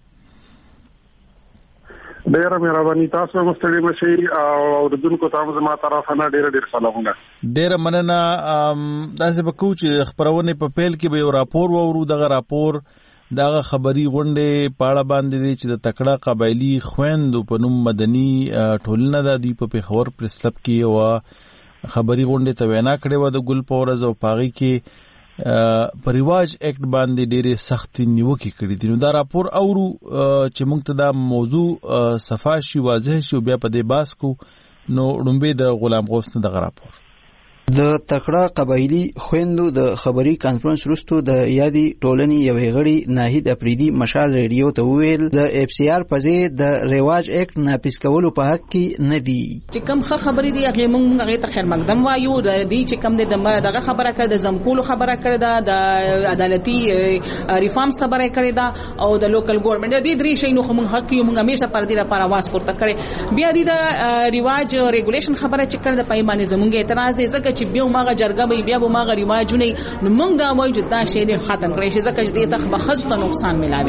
ډیره مهرباني تاسو مستړي مشي او اوردونکو ته زما طرفه نه ډیره ډیره سلامونه.
ډیره مننه. داسې به کوم چې خبرونه په پیل کې به یو راپور وورو. دغه راپور دغه خبري غونډه پاړه باندې دی چې د تکړه قبایلی خويندو په نوم مدني ټولنه د دی په پیښور پریس کلب کې او خبري غونډه ته وینا کړې و د ګل پورز او پاغي کې په ریواج اکټ باندې ډېرې سختي نیوکې کړې دي. نو دا راپور اورو چې موږ ته دا موضوع صفا شي واضح شي بیا په دې باس کو. نو ړومبه د غلام غوث نه دغه راپور
د تکړه قبایلی خويندو د خبري کانفرنس وروسته د یادي ټولنې یو غړي ناهید افریدي مشال ریډیو ته ویل د اف سی آر په ځای د ریواج اکټ ناپیس کولو په حق کې نه دي.
چې کوم خبرې دي هغه موږ هغه ته خیر مقدم وایو. د دې چې کوم د دغه خبره کړه د زمکولو خبره کړه ده د عدالتي ریفارمز خبره کړه ده او د لوکل ګورنمنت د دې درې شینو موږ حق یو موږ همیشه پر دې لپاره واس پورته کړي. بیا د ریواج ریګولیشن خبره چې کړه د پیمانه زمونږ اعتراض دی ځکه چې بیا ماغه جرګه به بیا به ماغه ریواجونه نو موږ دا وایو چې دا شی دې ختم کړئ چې ځکه چې دې ته بخښ ته نقصان ملاويږي.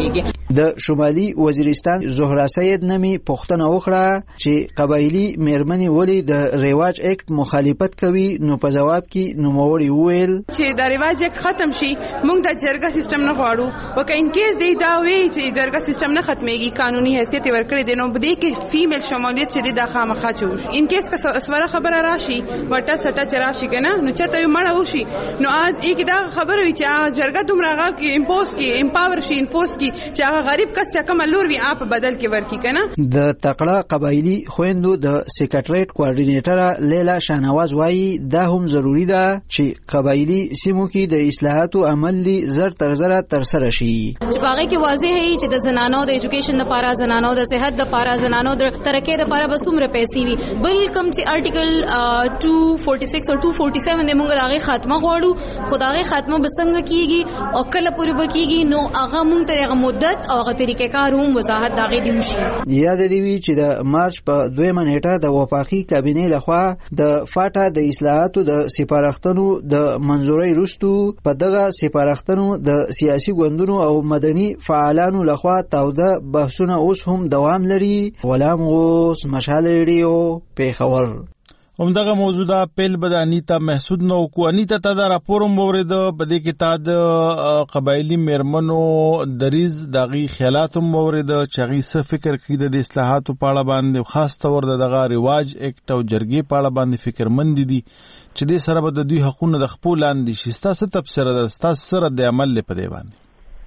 د شمالي وزیرستان زهرا سید نمی پوښتنه وکړه چې قبایلی میرمنې ولې د ریواج اکټ مخالفت کوي، نو په جواب کې نوموړي وویل
چې د ریواج اکټ ختم شي، موږ د جرګه سیستم نه غواړو، او که ان کیس دی دا وی چې جرګه سیستم نه ختميږي، قانوني حیثیت ورکړي دي، نو بده کې فیمیل شمولیت چې د خامخا چوش ان کیس که اسوره خبره راشي وټه سټه چراشي کنه، نو چته مړ وشي، نو ا یک دا خبره وي چې جرګه دومره غا کې امپوز کې امپاور شي انفورس کې چې هغه غریب کس چې کوم لور وی اپ بدل کې ورکی کنه. د
تکړه قبایلی خويندو د سیکریټریټ کوارډینیټر لیلا شاهنواز وایي دا هم ضروری ده چې قبایلی سیمو کې د اصلاحاتو عملی زر تر زر تر سره شي،
چې باغې کې واضح هي چې د زنانو د ایجوکیشن لپاره، زنانو د صحت لپاره، زنانو د ترقۍ لپاره به څومره پیسې وي. بل کوم چې ارټیکل two forty-six او two forty-seven د موږ دغه خاتمه غواړو، خدای خاتمه بسنګ کیږي او کله پوری بکیږي، نو هغه موږ ته هغه مدت او هغه طریقې کار هم وضاحت داغه دی وشي.
یاد دی وی چې د مارچ په دویمه نیټه د وفاقي کابینې لخوا د فاټا د اصلاحاتو د سپارښتنو د منځوري رستو په دغه سپارښتنو د سیاسي ګوندونو او مدني فعالانو لخوا تاوده بحثونه اوس هم دوام لري. غلام غوث، مشال ریډیو، پیښور.
همدغه موضوع دا پیل به د انیتا محسود نو کو. انیتا تا دا راپور مورید په دې کې تا د قبایلی میرمنو دریز دغه خیالات مورید چې غي څه فکر کوي د اصلاحاتو په اړه باندې، خاص تور دغه ریواج اکټ او جرګې په اړه باندې فکرمند دي چې د سره به د دوی حقوقونه د خپل لاندې شي. تاسو تفسیر ده، تاسو سره د عمل په دی باندې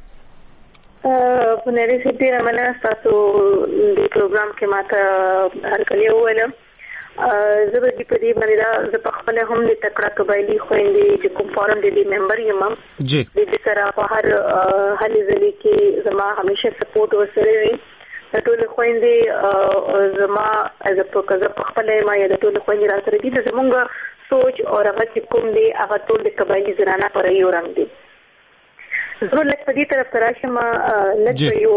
په نړۍ کې ډیر مننه تاسو د پروګرام کې ماته هر کله وویل. زه به دې په دې باندې دا زه په خپل هم د تکړه قبایلی خويندې چې کوم فورم د دې ممبر یم جی د دې سره په هر هلې ځلې کې زما همیشه سپورټ ورسره وي. د ټول خويندې زما از په خپل ما یا د ټول خويندې را سره دي، د زمونږ سوچ او هغه چې کوم دی هغه ټول د قبایلی زنانه پر یو رنګ دی. زه لکه په دې طرف تراشم لکه یو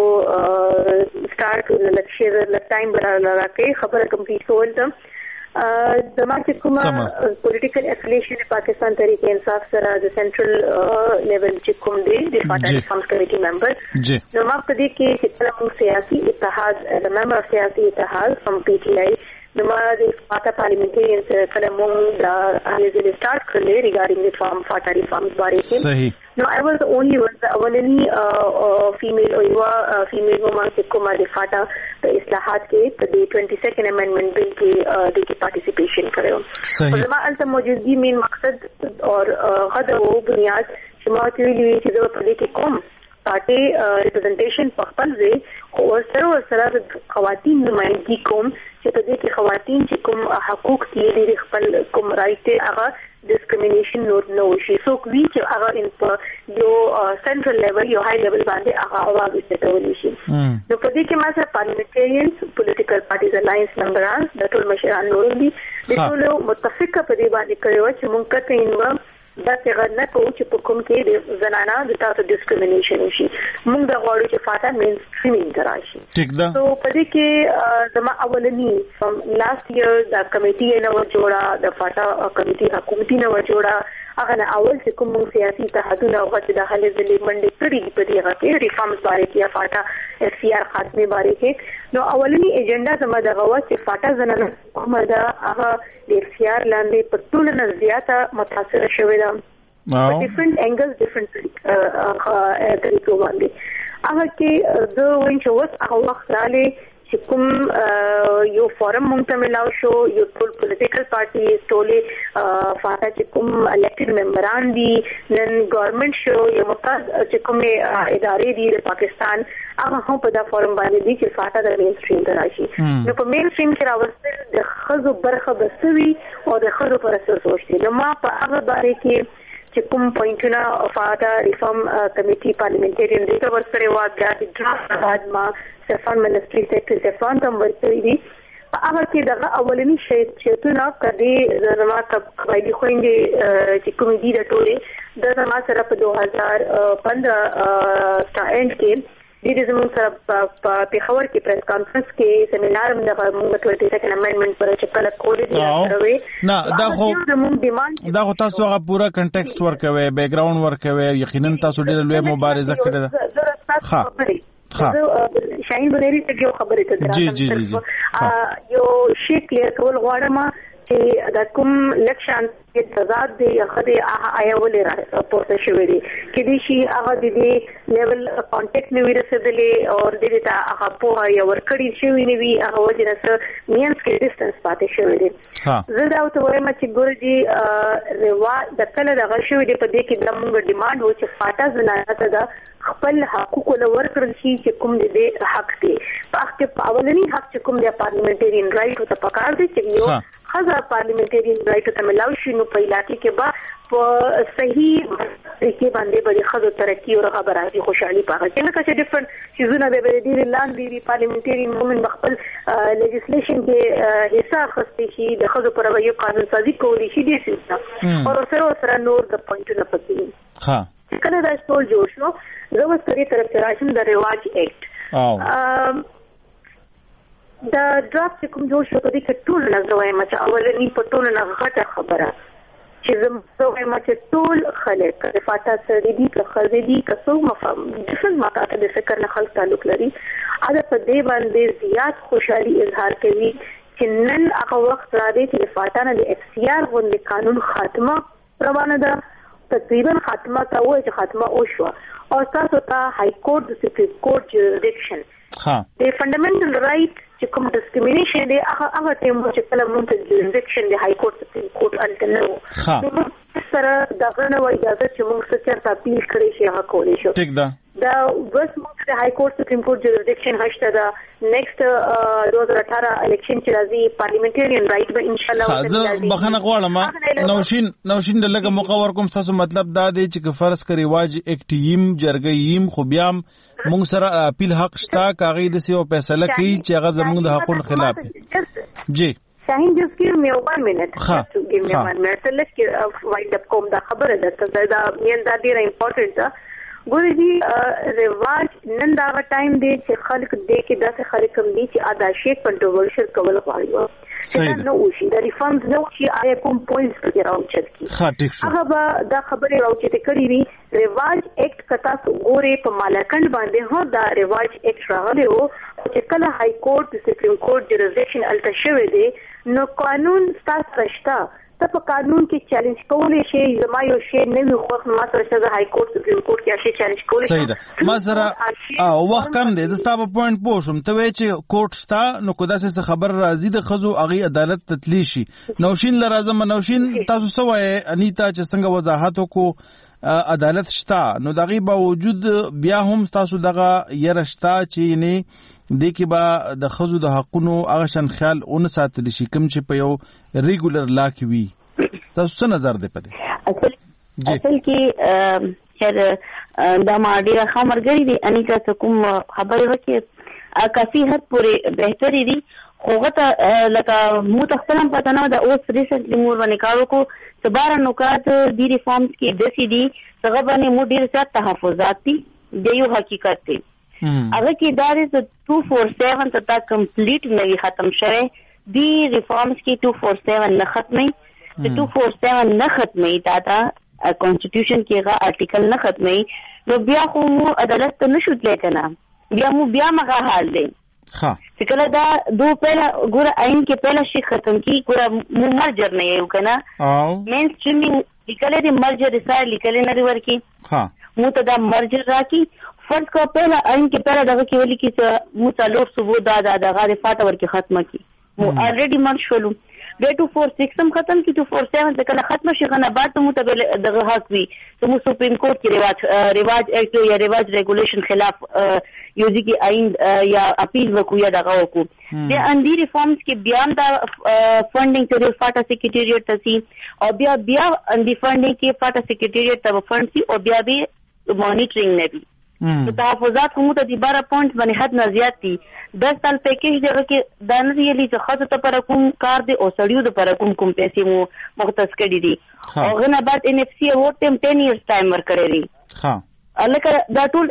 سٹارټ لکه لکه ټایم راکې خبره کمپلیټ کول ته زما چې کومه پولیټیکل افیلیشن پاکستان تحریک انصاف سره د سنټرل لیول چې کوم دی د فاټا ریفارمز کمیټي ممبر، نو ما په دې کې چې کوم سیاسي اتحاد د ممبر اف سیاسي اتحاد from P T I نو ما د فاټا پارلیمنټریان سره کله مونږ دا هغه د سٹارټ کړل ریګارډینګ د فارم فاټا ریفارمز باره کې. صحیح. No, I was the only one, the only uh, uh, female or you are uh, female woman to come at the FATA the इस्लाहात के the twenty-second amendment bill के देखिए participation करे हो. और जमा अलता मौजूदगी में मकसद और ख़द वो बुनियाद जमात हुई हुई चीज़ों पर देखिए कौम पार्टी रिप्रेजेंटेशन पख्तल से और सर और सर ख़वातीन नुमाइंदगी कौम जो देखिए ख़वातीन जो कौम हकूक़ की दे खपल कौम राइट आगा discrimination no no شي سو کوي چې هغه ان په یو سنټرل لیول یو های لیول باندې هغه اواز ورته شي. نو په دې کې ما سره پارلیمنټریانز پولیټیکل پارټیز الاینس ممبران د ټول مشران نور دي د ټول متفقه په دې باندې کړو چې مونږ کته انو دا څنګه نه کوو چې په کوم کې د زنانه د تاسو ډیسکریمینیشن وشي. مونږ د غواړو چې فاټا مین سټریمینګ راشي. ٹھیک ده. سو په دې کې زما اولنی فرام لاست ایئر د کمیټي نه و جوړه د فاټا کمیټي حکومتي نه و جوړه هغه نه اول چې کوم سیاسي اتحادونه او غټ د حل ځلې منډې کړې په دې هغه ریفارمز باره کې فاټا اف سی آر خاتمه باره کې نو اولنی ایجنډا زما د غوا چې فاټا زنانه کومه دا هغه د اف سی آر لاندې په ټول نه زیاته متاثر شوې ده په ډیفرنٹ انګلز ډیفرنٹ طریقو باندې هغه کې زه وایم چې اوس هغه وخت راغلی چې کوم یو فورم مونږ ته ملاو شو یو ټول پولیټیکل پارټي ټولې فاټا چې کوم الیکټډ ممبران دي نن ګورنمنت شو یو مقصد چې کوم ادارې دي د پاکستان هغه هم په دا فورم باندې دي چې فاټا د مین سټریم ته راشي. نو په مین سټریم کې راوستل د خزو برخه بسوي او د خزو پر اساس سوچي. نو ما په هغه باره کې چې کوم پوینټونه فاټا ریفارم کمیټي پارلیمنټریان دي کور کړي وا د ډرافټ بعد ما سفان منسټری سیکرټری سفان تم ورته دي هغه کې دغه اولنی شی چې تونه کدي زما قبایلی خويندې چې کوم دي د ټوله د زما سره په two thousand fifteen ستا اند کې د دې زموږ سره په پیښور کې پریس کانفرنس کې سیمینار موږ موږ twenty-second امندمنت پر چې کله کولې دي
نه دا خو دا خو تاسو هغه پورا کنټیکسټ ورکوي بیک گراوند ورکوي یقینا تاسو ډېر لوی مبارزه کړې ده. ها
شاهین بنيري ته یو خبرې ته درته یو شی کلیر کول غواړم چې د کوم لکشن کې تضاد دی هغه د آیا ولې راپورته شوی دی کې دي شي هغه د دې لیول کانټیکټ نیو رسېدلې او د دې ته هغه په یو ورکړی شوی نیوي هغه وجه سره مینس کې ډیسټنس پاتې شوی دی زه دا ته وایم چې ګورجی روا د کله دغه شوی دی په دې کې د موږ ډیماند و چې فاټا زنانه ته د خپل حقوق له ورکړل شي چې کوم دې حق دی په حق په اولنی حق چې کوم د پارلیمنټرین رائټ ته پکار دی چې یو خزر پارلیمنټرین رائټ ته ملاوي شي نو په علاقې کې با په صحیح طریقې باندې به خزر ترقی او خبراتي خوشحالي پاغه چې نه چې ډیفرنٹ چیزونه به د دې لاندې دی پارلیمنټرین مومن خپل لیجسلیشن کې حصہ اخیستي شي د خزر پر یو قانون سازي کولی شي دي څه او سره سره نور د پوینټونه پکې ها کله دا ټول جوړ شو زه اوس پرې طرف ته راشم د رواج ایکټ دا ډرافټ چې کوم جوړ شو په دې کې ټول نه وایم چې اولنی په ټول نه غټه خبره چې زه وایم چې ټول خلک د فاټا سره دي که خزې دي که څو مفهوم ډیفرنٹ ماته د فکر نه خلک تعلق لري اده په دې باندې زیات خوشحالي اظهار کوي چې نن هغه وخت را دی چې فاټا نه د اف سی آر غونډې قانون خاتمه روانه ده تقریبا خاتمه تا وایي چې خاتمه وشوه او تاسو ته های کورټ د سپریم کورټ جوریسډکشن ها د فندامنټل رائټ چې کوم ډسکریمینیشن دی هغه هغه ټیم چې کله مونږ ته جوریسډکشن دی های کورټ سپریم کورټ الټنو ها سره دا غنه وایي اجازه چې موږ څه چرته اپیل کړی شي هغه کولی شو ټیک ده دا بس موږ د های کورټ سپریم کورټ جوریسډکشن هشته دا نیکسٹ دو هزار اٹھارہ الیکشن چې راځي پارلیمنټرین رائټ به ان شاء الله
زه بخنه غواړم نوشین نوشین د لګه مقور کوم تاسو مطلب دا دی چې فرض کړي واج اکټیم جرګې يم خو بیا موږ سره اپیل حق شته کاغی د سیو فیصله کوي چې هغه زموږ د حقونو خلاف جی
شاهین just give me one minute to give me one minute so let's get wind up کوم دا خبره ده دا مین دا ډیره امپورټنت ده ګورې دي رواج نن دا ټایم دی چې خلک دې کې داسې خلک هم دي چې ادا شي کنټروورشل کول غواړي چې نو وشي د ریفارمز نو چې آیا کوم پوینټس کې راوچت کی هغه به دا خبره راوچت کړي وي رواج ایکټ کتا ګورې په مالکند باندې هو دا رواج ایکټ راغلی وو چې کله های کورټ سپریم کورټ جوریسډکشن الټ شوی دی نو قانون ستاسو رښتا ته په قانون کې چیلنج کولای شي زما یو شی نه وي خو ما سره چې های کورټ سپریم کورټ کې شي چیلنج کولای شي
صحیح ده ما سره او وخت کم دی زه تاسو په پوینټ پوښوم ته وایې چې کورټ شتا نو کو داسې خبر راځي د خزو اغي عدالت تتلی شي نوشین لرازم نوشین تاسو سوای انیتا چې څنګه وضاحت وکړو عدالت شتا نو دغه باوجود بیا هم تاسو دغه يرشتا چې نه د کې با د خزو د حقونو هغه شان خیال اون ساتل شي کوم چې په یو ریګولر لا کې وي تاسو څه نظر دی پدې
اصل اصل کې چې د ما ډیره خبرګری دي ان چې کوم خبرې وکړي کافي حد پورې بهتري دي خوغه لکه مو تخپلم پته نه دا اوس ریسنټلی مور باندې کارو کو سبار نکات دی ریفارمز کې د سی डी څنګه باندې مو ډیر زیات تحفظات دي د یو حقیقت دی هغه کې دا د two forty-seven ته تا کمپلیټ نه ختم شوه دی ریفارمز کې two forty-seven نه ختمه د two forty-seven نه ختمه دا دا کانسټیټیوشن کې هغه آرټیکل نه ختمه نو بیا خو مو عدالت ته نشو تللی کنه بیا مو بیا مغه حال دی ها چې کله دا دو پهلا ګور عین کې پهلا شي ختم کی ګور مو مرجر نه یو کنه او مین سټریمینګ لیکل دي مرجر رسال لیکل نه ورکی ها مو ته دا مرجر راکی فرض کو پہلا ان کے پہلا دغه کې ولي کې مو څلور صبح دا دا دغه فاټا ورکی ختمه کی مو الریډي مر شولو د two forty-six هم ختم کی two forty-seven څخه ختم شي غنه بعد مو ته دغه حق وي چې مو سپریم کورټ کې رواج رواج ایکټ یا رواج ریګولیشن خلاف یو ځکه آئین یا اپیل وکړو یا دغه وکړو د اندی ریفارمز کې بیا دا فندینګ ته فاټا سیکریټریټ ته سي او بیا بیا اندی فندینګ کې فاټا سیکریټریټ ته فند سي او بیا به مانیټرینګ نه وي تو تحفظات کومه د بارہ پوینټ باندې حد نه زیات دي دس سال پیکیج دغه کې د نه ریلی چې خاصه ته پر کوم کار دی او سړیو د پر کوم کوم پیسې مو مختص کړي دي او غنه بعد ان اف سی اوورډ تم ten years ټایم ورکړی دی ها الکه دا ټول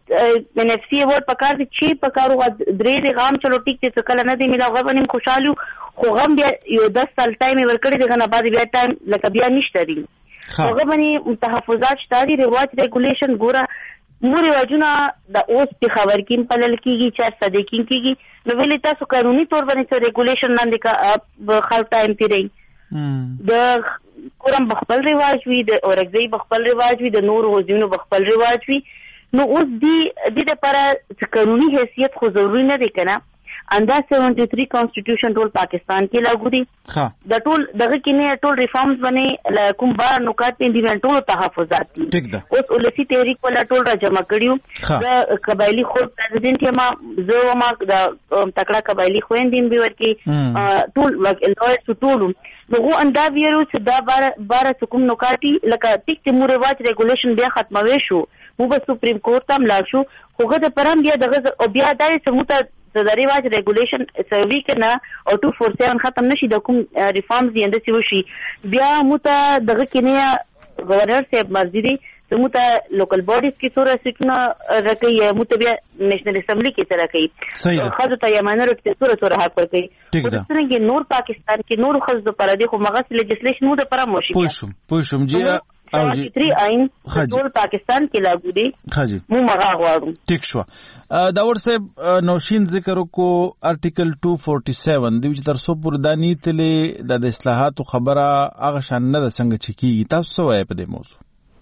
ان اف سی اوورډ پکار دي چې پکارو درې دی غام چلو ټیک ته کله نه دی ملا غو باندې خوشالو خو غم بیا یو دس سال ټایم ورکړی دی غنه بعد بیا ټایم لکه بیا نشته دی هغه باندې تحفظات شته دي رواج ریګولیشن ګوره مو رواجونه د اوس په خبر کې پلل کیږي چې صدقین کیږي نو ویلې تاسو قانوني تور باندې ریګولیشن لاندې کا خلک ټایم پیری د کورم بخپل رواج وي د اورګزي بخپل رواج وي د نور وزینو بخپل رواج وي نو اوس دی د لپاره قانوني حیثیت خو ضروري نه دی کنه اندا سیونټي تھری کانسټیټیوشن ټول پاکستان کې لاګو دي د ټول دغه کې نه ټول ریفارمز باندې کوم بار نکات په دي ټول تحفظات دي اوس ولسی تحریک ولا ټول را جمع کړیو د قبایلی خو پریزیدنت ما زه ما د تکړه قبایلی خويندین به ورکی ټول لوی ټول نو اندا ویرو چې دا بار بار کوم نکاتی لکه ټیک ته مو رواج ریګولیشن بیا ختموي شو مو به سپریم کورټ ته ملا شو خوګه د پرم بیا دغه او بیا دای سموته د ریواج ریګولیشن سروي کنه او two forty-seven ختم نشي د کوم ریفارمز یې اندسي وشي بیا موته دغه کینه گورنر صاحب مرزي دي موته لوکل باډیز کې څوره سټونه راکې موته بیا نېشنل اسمبلی کې سره کوي خاصه ته یمنر کې څوره څوره حق ورکړي په څنګه نور پاکستان کې نور خزو پر دي خو مغس لیجسلیشن نو د پرم وشي
پوښوم پوښوم جی
او جی تری آئین ټول پاکستان کې لاګو دي
خاجي
مو مغا غواړو
ټیک شو داور صاحب نوشین ذکر کو ارټیکل two forty-seven د وچ تر څو پر دانی تلې د اصلاحات خبره هغه شان نه د څنګه چکیږي تاسو څه وایي په دې موضوع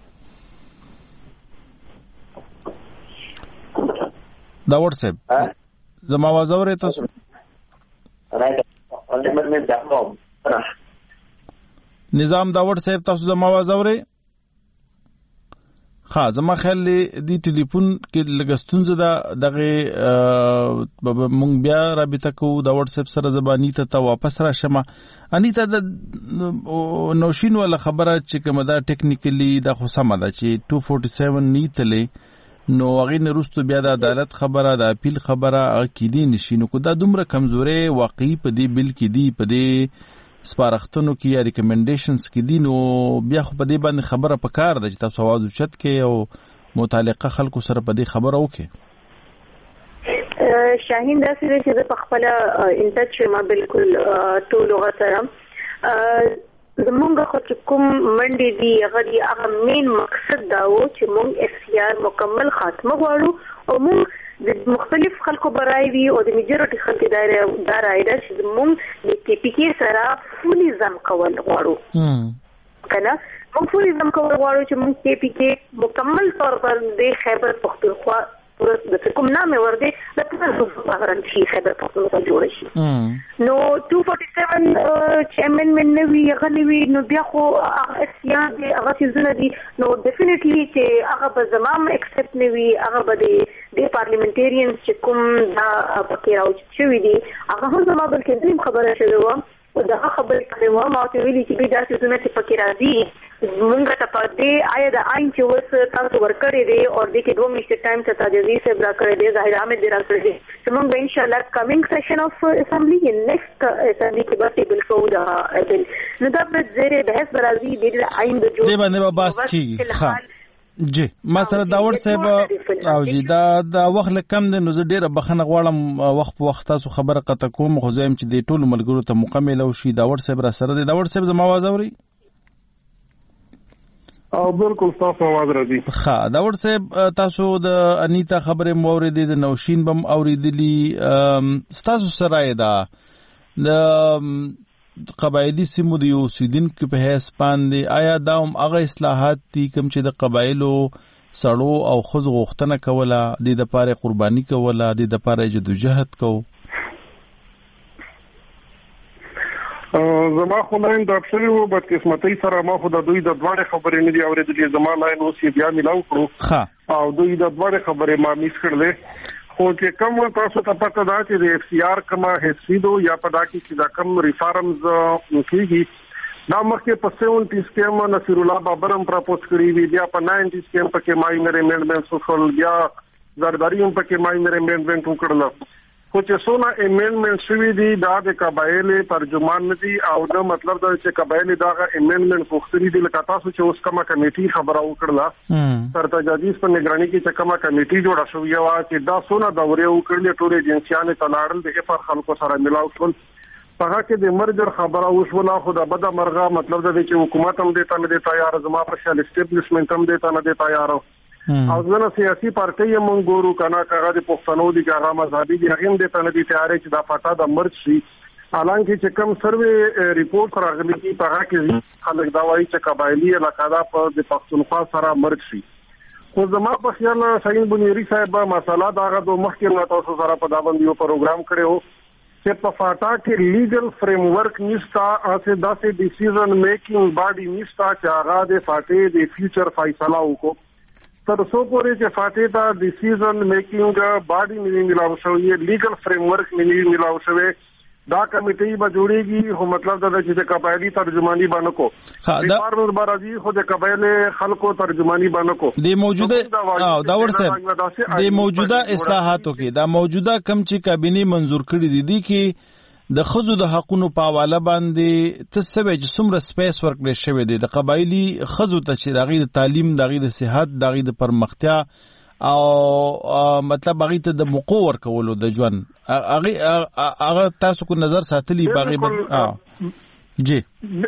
داور صاحب زما आवाज اورئ تاسو نظام داور صاحب تاسو زما आवाज اورئ ها زما خیال دی ټلیفون کې لګستونزه دا دغه مونږ بیا رابطه کوو دا واتس اپ سره زبانی ته واپس را شمه اني ته د نوشین ولا خبره چې کومه دا ټیکنیکلی دا خو سم ده چې two forty-seven نیتلې نو هغه نه رستو بیا د عدالت خبره د اپیل خبره اکیدی نشي نو کو دا دومره کمزوري واقعي په دې بل کې دی په دې سپارښتنو کې یا ریکمنډیشنز کې دي نو بیا خو په دې باندې خبره پکار ده چې تاسو आवाज اوچت کې او متعلقه خلکو سره په دې خبره وکړي
شاهین دا سره چې په خپل انټچ ما بالکل ټول غسرم زمونږ خو چې کوم منډي دی هغه دی هغه مین مقصد دا و چې مونږ اف سی آر مکمل خاتمه غواړو او مونږ د مختلف خلکو برای وی او د میجورټي خلکو دایره دا راځي چې مونږ د ټي پی کې سره فولیزم کول غواړو کنه مونږ فولیزم کول غواړو چې مونږ ټي پی کې مکمل طور پر د خیبر پختونخوا د کوم نامه ورده د ټول بهرن شي خیبر پختونخوا جوړ شي نو two forty-seven چیرمن من نوی غنوی نو بیا خو اسیا د هغه څه دي نو ډیفینیټلی چې هغه به زمام ایکسپټ نوی هغه به د پارلیمنټریانز چې کوم دا پکې راوچ شوی دي هغه هم زما بلکې دیم خبره شوی و او دا خبره کړم ما ما ته ویلي چې دا څه څه پکې راځي مونږ ته په دې آیا د آئین چې وس تاسو ورکړی دی او د کې دوه میاشتې ټایم ته تاجزي سره برا کړی دی ظاهر احمد دی را کړی دی چې مونږ به ان شاء الله کمینګ سیشن اف اسمبلی نیکسټ اسمبلی کې به ټیبل فو دا بل نو دا په زیره بحث برازي د آئین د جوړ
دی باندې باس کیږي ها جی ما سره داور صاحب او جی دا دا وخت لکم د نو زه ډیره بخنه غواړم وخت په وخت تاسو خبره قطع کوم خو زم چې د ټولو ملګرو ته مکمل او شي داور صاحب را سره دی داور صاحب زما आवाज اوري
او بالکل تاسو आवाज راځي
ها داور صاحب تاسو د انیتا خبره موریدې د نوشین بم اوریدلی تاسو سره دا د قبایلی سیمو د اوسیدونکو په حیث باندې آیا دا هم هغه اصلاحات دي کوم چې د قبایلو سړو او خود غوښتنه کوله د لپاره قرباني کوله د لپاره جدوجہد کو
زما خو لاین د اپشن وو بد قسمتۍ سره ما خو د دوی د دواړه خبرې نه دی اورېدلې زما لاین اوس یې بیا ملاو کړو او دوی د دواړه خبرې ما میس کړلې خو چې کوم تاسو ته پته ده چې د اف سی آر کما حسیدو یا پدا کې چې دا کوم ریفارمز کیږي دا مخکې په seventy سکیم نصیر الله بابرم پراپوز کړی وی بیا په ninety سکیم پکې ماینر امندمنټس وکړل بیا زرداری هم پکې ماینر امندمنټ وکړل خو چې څونه امندمنټ شوي دي دا د قبایل ترجمان نه دي او دا مطلب دا چې قبایل دا امندمنټ غوښتنې دي لکه تاسو چې اوس کومه کمیټي خبره وکړه تر تجاویز په نگرانی کې چې کومه کمیټي جوړه شوې و چې دا څونه دورې وکړلې ټول ایجنسیانه تلاړل د افر خلکو سره ملاو کول په هغه کې د مرجر خبره وشوله خو دا بده مرغه مطلب دا چې حکومت هم دیتا نه دی تیار زما پر شال اسټابلیشمنت هم دیتا نه دی تیار او ځنه سیاسي پارټي مونږ ګورو کنه کاغه د پښتنو دي کاغه مذهبي دي هغه د تنه دي تیارې چې دا فاټا د مرچ شي حالانکه چې کوم سروې ریپورت راغلی کی په هغه کې خلک دا وایي چې قبایلی علاقه دا په د پښتونخوا سره مرګ شي خو زما په خیال شاهین بنيري صاحب مسله دا غو مخکې نه تاسو سره په دا باندې یو پروګرام کړو چې په فاټا کې لیګل فریم ورک نشتا اسه داسې ډیسیژن میکینګ باډي نشتا چې هغه د فاټې د فیوچر فیصله وکړي تر څو پورې چې فاټې دا ډیسیژن میکینګ باډي نه ملاو شوی لیګل فریم ورک نه ملاو شوی دا کمیټي به جوړيږي خو مطلب دا چې د قبایلی ترجمانی باندې کو ډیپارټمنټ برازي خو د قبایلی خلکو ترجمانی باندې کو
د موجوده او دا ورسه د موجوده اصلاحاتو کې دا موجوده کم چې کابینه منزور کړی دي دي کې د خزو د حقونو په حواله باندې تسبه چې څومره سپیس ورکړل شوی دی د قبایلی خزو ته چې دغه د تعلیم دغه د صحت دغه د پرمختیا او مطلب هغه ته د مقو ورکولو د ژوند هغه هغه تاسو کو نظر ساتلی باغی بل جی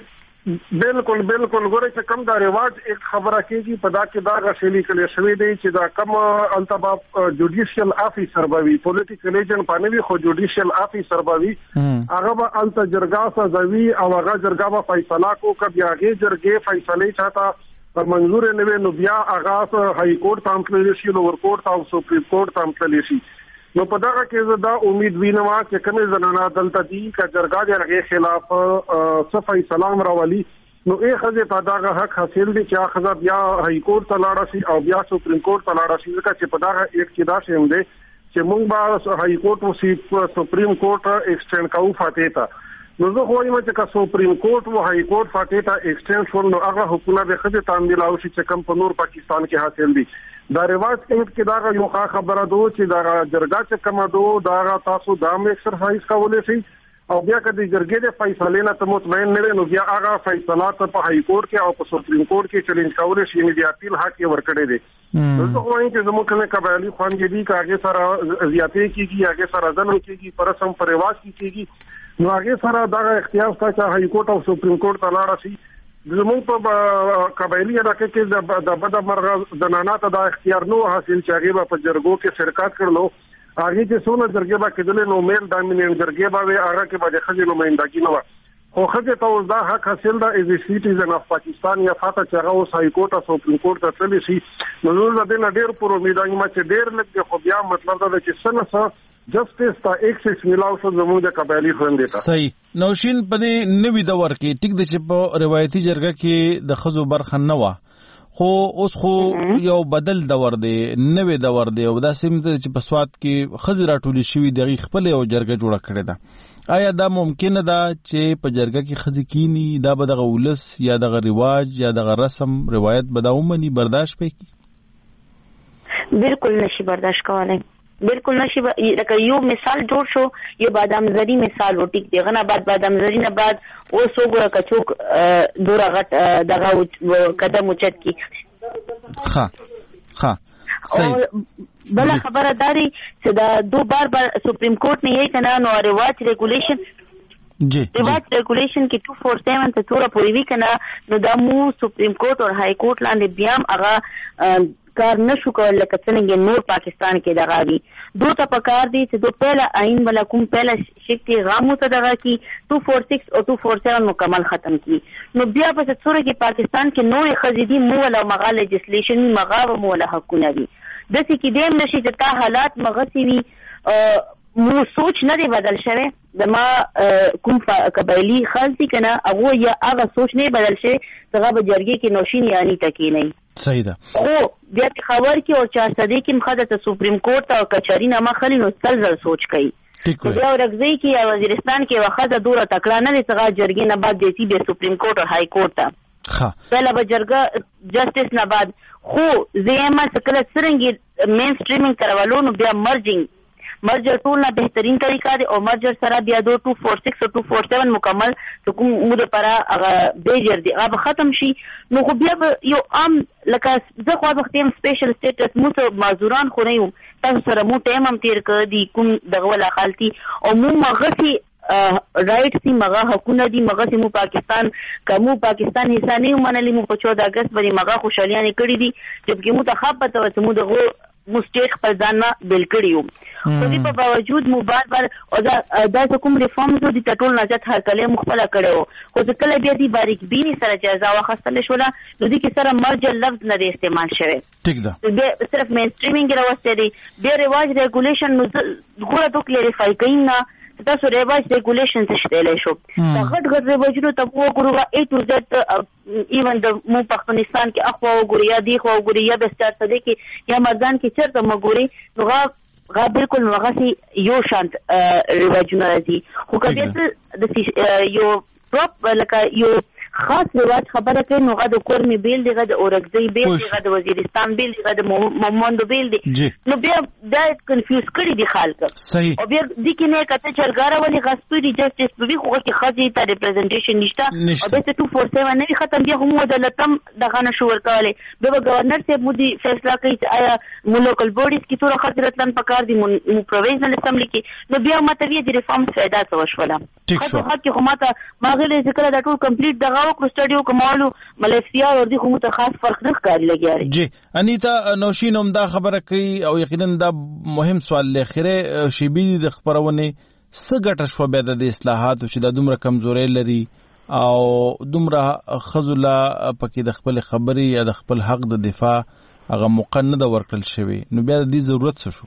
بالکل بالکل ګوره چې کم دا رواج ایک خبره کېږي په دا کې دا غشلی کلی شوی دی چې دا کم انتباب جوډیشل افیسر بوي پولیټیکل ایجنټ پانوي خو جوډیشل افیسر بوي هغه به انت جرګه سازوي او هغه جرګه به فیصله کو کبي هغه جرګه فیصله چاته پر منظور نه وي نو بیا آغاز های کورټ تام تللی شي لوور کورټ او سپریم کورټ تام تللی شي نو په دا کې زدا امید وینم چې کومه زنانه دلته دي چې جرګه د هغه خلاف صفای سلام راولي نو یې خزه په دا حق حاصل دي چې خزه بیا های کورټ ته لاړ شي او بیا سپریم کورټ ته لاړ شي ځکه چې په دا یک کې دا شیم دي چې موږ به های کورټ او سپریم کورټ ایکسټند کوو فاتې ته نو زه خو وایم چې که سپریم کورټ او های کورټ فاتې ته ایکسټند شول نو هغه حکومت به خزه تعمیل او چې کم په نور پاکستان کې حاصل دي دا رواج کې دا یو ښه خبره ده چې دا جرګه چې کومه ده دا تاسو دا هم ایکسرسایز کولای شئ او بیا کله جرګې د فیصلې نه ته مطمئن نه نو بیا هغه فیصلات په های کورټ کې او په سپریم کورټ کې چیلنج کولای شي یعنی د اپیل حق یې ورکړي دي نو زه وایم چې زموږ کنه قبایلی خوانګې دي چې هغه سره زیاتې کیږي هغه سره ځنو کیږي پر رسم پر رواج کیږي نو هغه سره دا اختیار شته چې های کورټ او سپریم کورټ ته لاړ شي زموږ په قبایلی علاقې کې د بد مرغ زنانه ته دا اختیار نو حاصل چې هغه په جرګو کې شرکت کړلو هغه چې څونه جرګې با کېدل نو میل ډامیننټ جرګې با وي هغه کې به د خځې نمائندګي نه و خو خځې ته اوس دا حق حاصل ده از ا سټیزن اف پاکستان یا فاته چې هغه اوس های کورټ او سپریم کورټ ته تللی شي نو زه د دې ډېر پر امید یم چې ډېر لږ خو بیا مطلب دا چې څنګه څه جسټس تا ایکسس ملاو شو زموږ د قبایلی خويندې ته
صحیح نوشین په دې نوې دور کې ټیک د چې په روایتي جرګه کې د خزو برخه نه و خو اوس خو یو بدل دور دی نوې دور دی او دا سیمه چې په سواد کې خزي راټولې شوی د خپل یو جرګه جوړه کړې ده آیا دا ممکن ده چې په جرګه کې خزي کینی دا به د غولس یا د رواج یا د رسم روایت به دا ومني برداشت پکې
بالکل نشي برداشت کولای بالکل نشي لکه یو مثال جوړ شو یو بادام زری مثال و ټیک دی غنا بعد بادام زری نه بعد او سوګه کچوک دورا غټ دغه قدم اوچت کی
ها ها
صحیح بل خبره داري چې دا دو بار بار سپریم کورټ نه یې کنه نو رواج ریګولیشن
جی
رواج ریګولیشن کې two forty-seven ته تور پوری وی کنه نو دا مو سپریم کورټ او های کورټ لاندې بیام هغه کار نشو کول لکه څنګه نور پاکستان کې دغه دي دوه ته پکار دي چې دوه پهلا آئین ولا کوم پهلا شکل غامو ته دغه کی two forty-six او two forty-seven مکمل ختم کی نو بیا په څوره کې پاکستان کې نور خزیدي مو ولا مغا لیجسلیشن مغا مو ولا حقونه دي د څه کې دیم نشي چې تا حالات مغسی وي مو سوچ نه دی بدل شوی زما کوم قبایلی خالتي کنه هغه یا هغه سوچ نه بدل شوی هغه به جرګې کې نوشین یعنی تکي نه
صحیح ده
خو بیا خبر کې او چار صدې کې مخه د سپریم کورټ او کچاري نامه خلی نو تلزل سوچ کوي بیا ورغځي کې وزیرستان کې وخت دوره تکړه نه لږه جرګې نه بعد دیسی به سپریم کورټ او های کورټ ته
ها
پهلا به جرګه جسټس نه بعد خو زېما سکل سرنګي مین سټریمینګ کراولو نو بیا مرجینګ مرجر ټول نه بهترین طریقه دی او مرجر سره بیا دو two forty-six او two forty-seven مکمل کوم موږ لپاره هغه بیجر دی هغه ختم شي نو خو بیا یو عام لکه زه خو وختیم سپیشل سټیټس مو ته معذوران خو نه یو تاسو سره مو ټایم هم تیر کړ دي کوم دغه ولا خالتي او مو مغسی رائټ سي مغه حقونه دي مغه سي مو پاکستان کومو پاکستان حصہ نه منلې مو په چودہ اگست باندې مغه خوشالیانه کړې دي جبکې مو ته خپه ته مو دغه مو سټیټ خپل ځان نه بل کړیو خو دې په باوجود مو بار بار او دا د کوم ریفارمز دي ټول نجات هر کله مخبله کړو خو ځکه بیا دي باریک بینی سره جزا واخستل شو نو دې کې سره مرج لفظ نه استعمال شوی
ټیک ده
صرف مین سټریمینګ راوستي دي بیا ریواج ریګولیشن نو ګوره تو کلیریفای کینا تاسو ریواج ریګولیشن څه شته شو دا غټ غټ ریواجونو ته وګورئ ای ټو زد ایون د مو پاکستان کې اخوا وګورئ یا دی خو وګورئ یا د ستار صدې کې یا مردان کې چرته وګورئ نو غا غا بالکل مغاسي یو شانت ریواجونه راځي خو کله د یو پروپ لکه یو خاص رواج خبره کوي نو غا د کورمي بیل دی غا د اورګزي بیل دی غا د وزیرستان بیل دی غا د مومندو بیل دی نو بیا دا کنفیوز کړی دی خلک
صحیح
او بیا د کې نه کته چلګاره ولې غسپوري جسټس په وی خو کې خاصي ته ریپرزنټیشن نشته او به ټو فور سیون نه ختم بیا هم عدالتم دغه نشو ورکواله به گورنر سے مودي فیصله کوي آیا مو لوکل بودیز کی تور خاطرتن پکار دي مو پروویژنل اسمبلی کې نو بیا ماته وی د ریفارم فائدہ څه وشوله خو حق کې هماته ماغله ذکر دا ټول کمپلیټ دغه وکړو سټډیو کومالو ملایسیا ور دي خو ته خاص فرق نه ښکاري لګیاري
جی انیتا نوشین هم دا خبره کوي او یقینا دا مهم سوال لخره شیبی د خبرونه څه ګټه شو به د اصلاحات چې د دومره کمزوري لري او دومره خذله پکې د خپل خبري یا د خپل حق د دفاع هغه مقننه د ورکل شوی نو بیا د دې ضرورت څه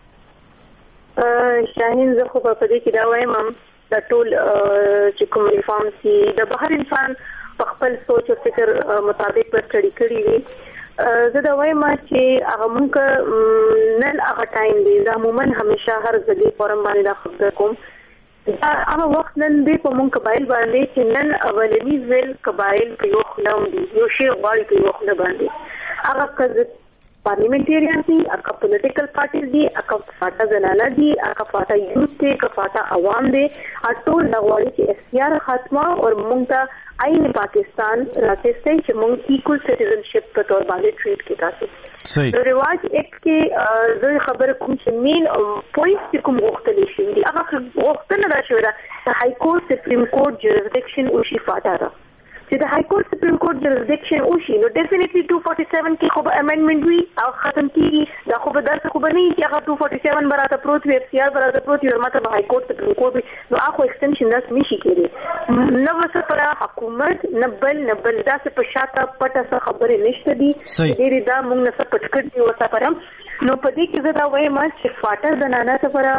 شو
شاهین زه خو په دې کې دا وایم د ټول چې کوم ریفارم سي د بهر انسان په خپل سوچ او فکر مطابق پر سټډي کړی وي زه دا وایم چې هغه مونږ نن هغه ټایم دی دا عموما همیشه هر ځلې فورم باندې دا خبره کوم دا هغه وخت نن دی په مونږ قبایل باندې چې نن اولنی ځل قبایل په یو خلم دي یو شی غواړي په یو خلم باندې هغه کز پارلیمنټریان دي اکا پولیټیکل پارټیز دي اکا فاټا زنانه دي اکا فاټا یوث دي اکا فاټا عوام دي ټول لغواړي چې اختیار خاتمه او مونږ ته آئین پاکستان راځي چې مونږ ایکول سټیزنشپ په تور باندې ټریټ کیتا شي نو رواج ایکټ کې زه خبره کوم چې مین پوینټ چې کوم غوښتل شي دي هغه غوښتنه راشوي دا هاي کورټ سپریم کورټ جوریسډکشن او شي فاټا را چې د های کورټ سپریم کورټ جوریسډکشن وشي نو ډیفینیټلی two forty-seven کې خو به امندمنت وي او ختم کیږي دا خو به درته خو به نه چې هغه two forty-seven براته پروت وي اف سی آر براته پروت وي ماته به های کورټ سپریم کورټ نو هغه ایکسټنشن داس نشي کېږي نو وسه پر حکومت نه بل نه بل داسې په شاته پټه څه خبرې نشته دي ډېری دا موږ نه څه پټ کړ دي وسه پر نو په دې کې زه دا وایم چې فاټر د نانا سره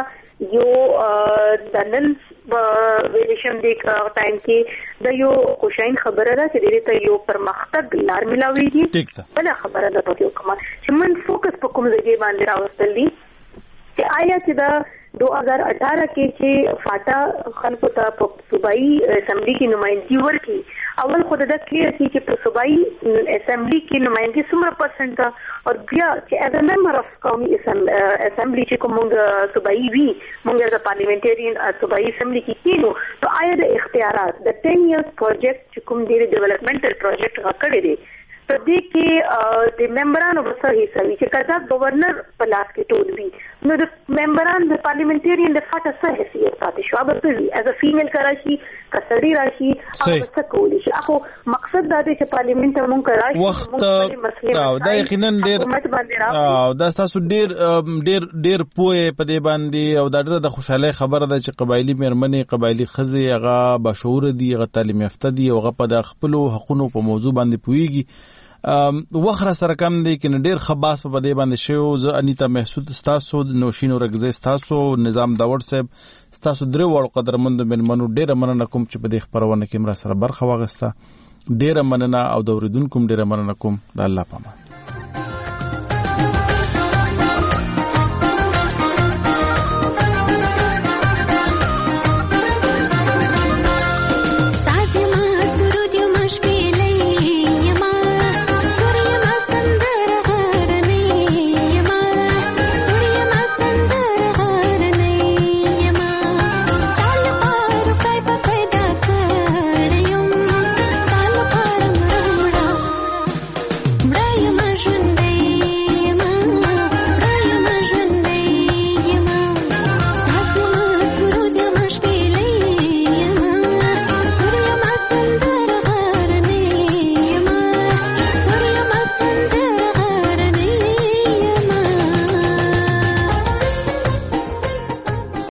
یو د نن ویلیشن د ټایم کې د یو خوشاین خبره ده چې دې ته یو پرمختګ لار ملاويږي بل خبره ده په کومه چې من فوکس په کوم ځای باندې راوستل دي چې آیا چې دا دو ہزار اٹھارہ کې چې فاټا خلکو ته په صوبایي اسمبلی کې نمائندګي ورکړي اول خو دا کلیر شي چې په صوبایي اسمبلی کې نمائندګي څومره پرسنټ او بیا چې از ا ممبر اف قومي اسمبلی چې کوم صوبایي وي موږ د پارلیمنټریان صوبایي اسمبلی کې کینو نو آیا د اختیارات د ten years project چې کوم دی ډیولپمنټل پروجیکټ راکړی دی په دې کې د ممبرانو په حصہ وي چې کله گورنر په لاس کې ټول وي نو د ممبران د پارلیمنټریان د فاټا سره حیثیت پاتې شو به وي از ا فیمیل کراشي کسړی راشي هغه څه کولی شي اخو مقصد دا دی چې پارلیمنت مونږ راشي
وخت او دا یقینا ډیر او دا تاسو ډیر ډیر ډیر پوهه په دې باندې او دا ډیره د خوشاله خبره ده چې قبایلی مېرمنې قبایلی خزي هغه بشعور دي هغه تعلیم یافته دي او هغه په خپل حقوقو په موضوع باندې پوهیږي وخره سره کم دی کې ډیر خباس په دې باندې شو ز انیتا محسود استاسو نوشینو رغزه استاسو نظام داور صاحب استاسو درې وړ قدرمند ملمنو ډیر مننه کوم چې په دې خبرونه کې مرا سره برخه واغسته ډیر مننه او د اوریدونکو ډیر مننه کوم د الله پامان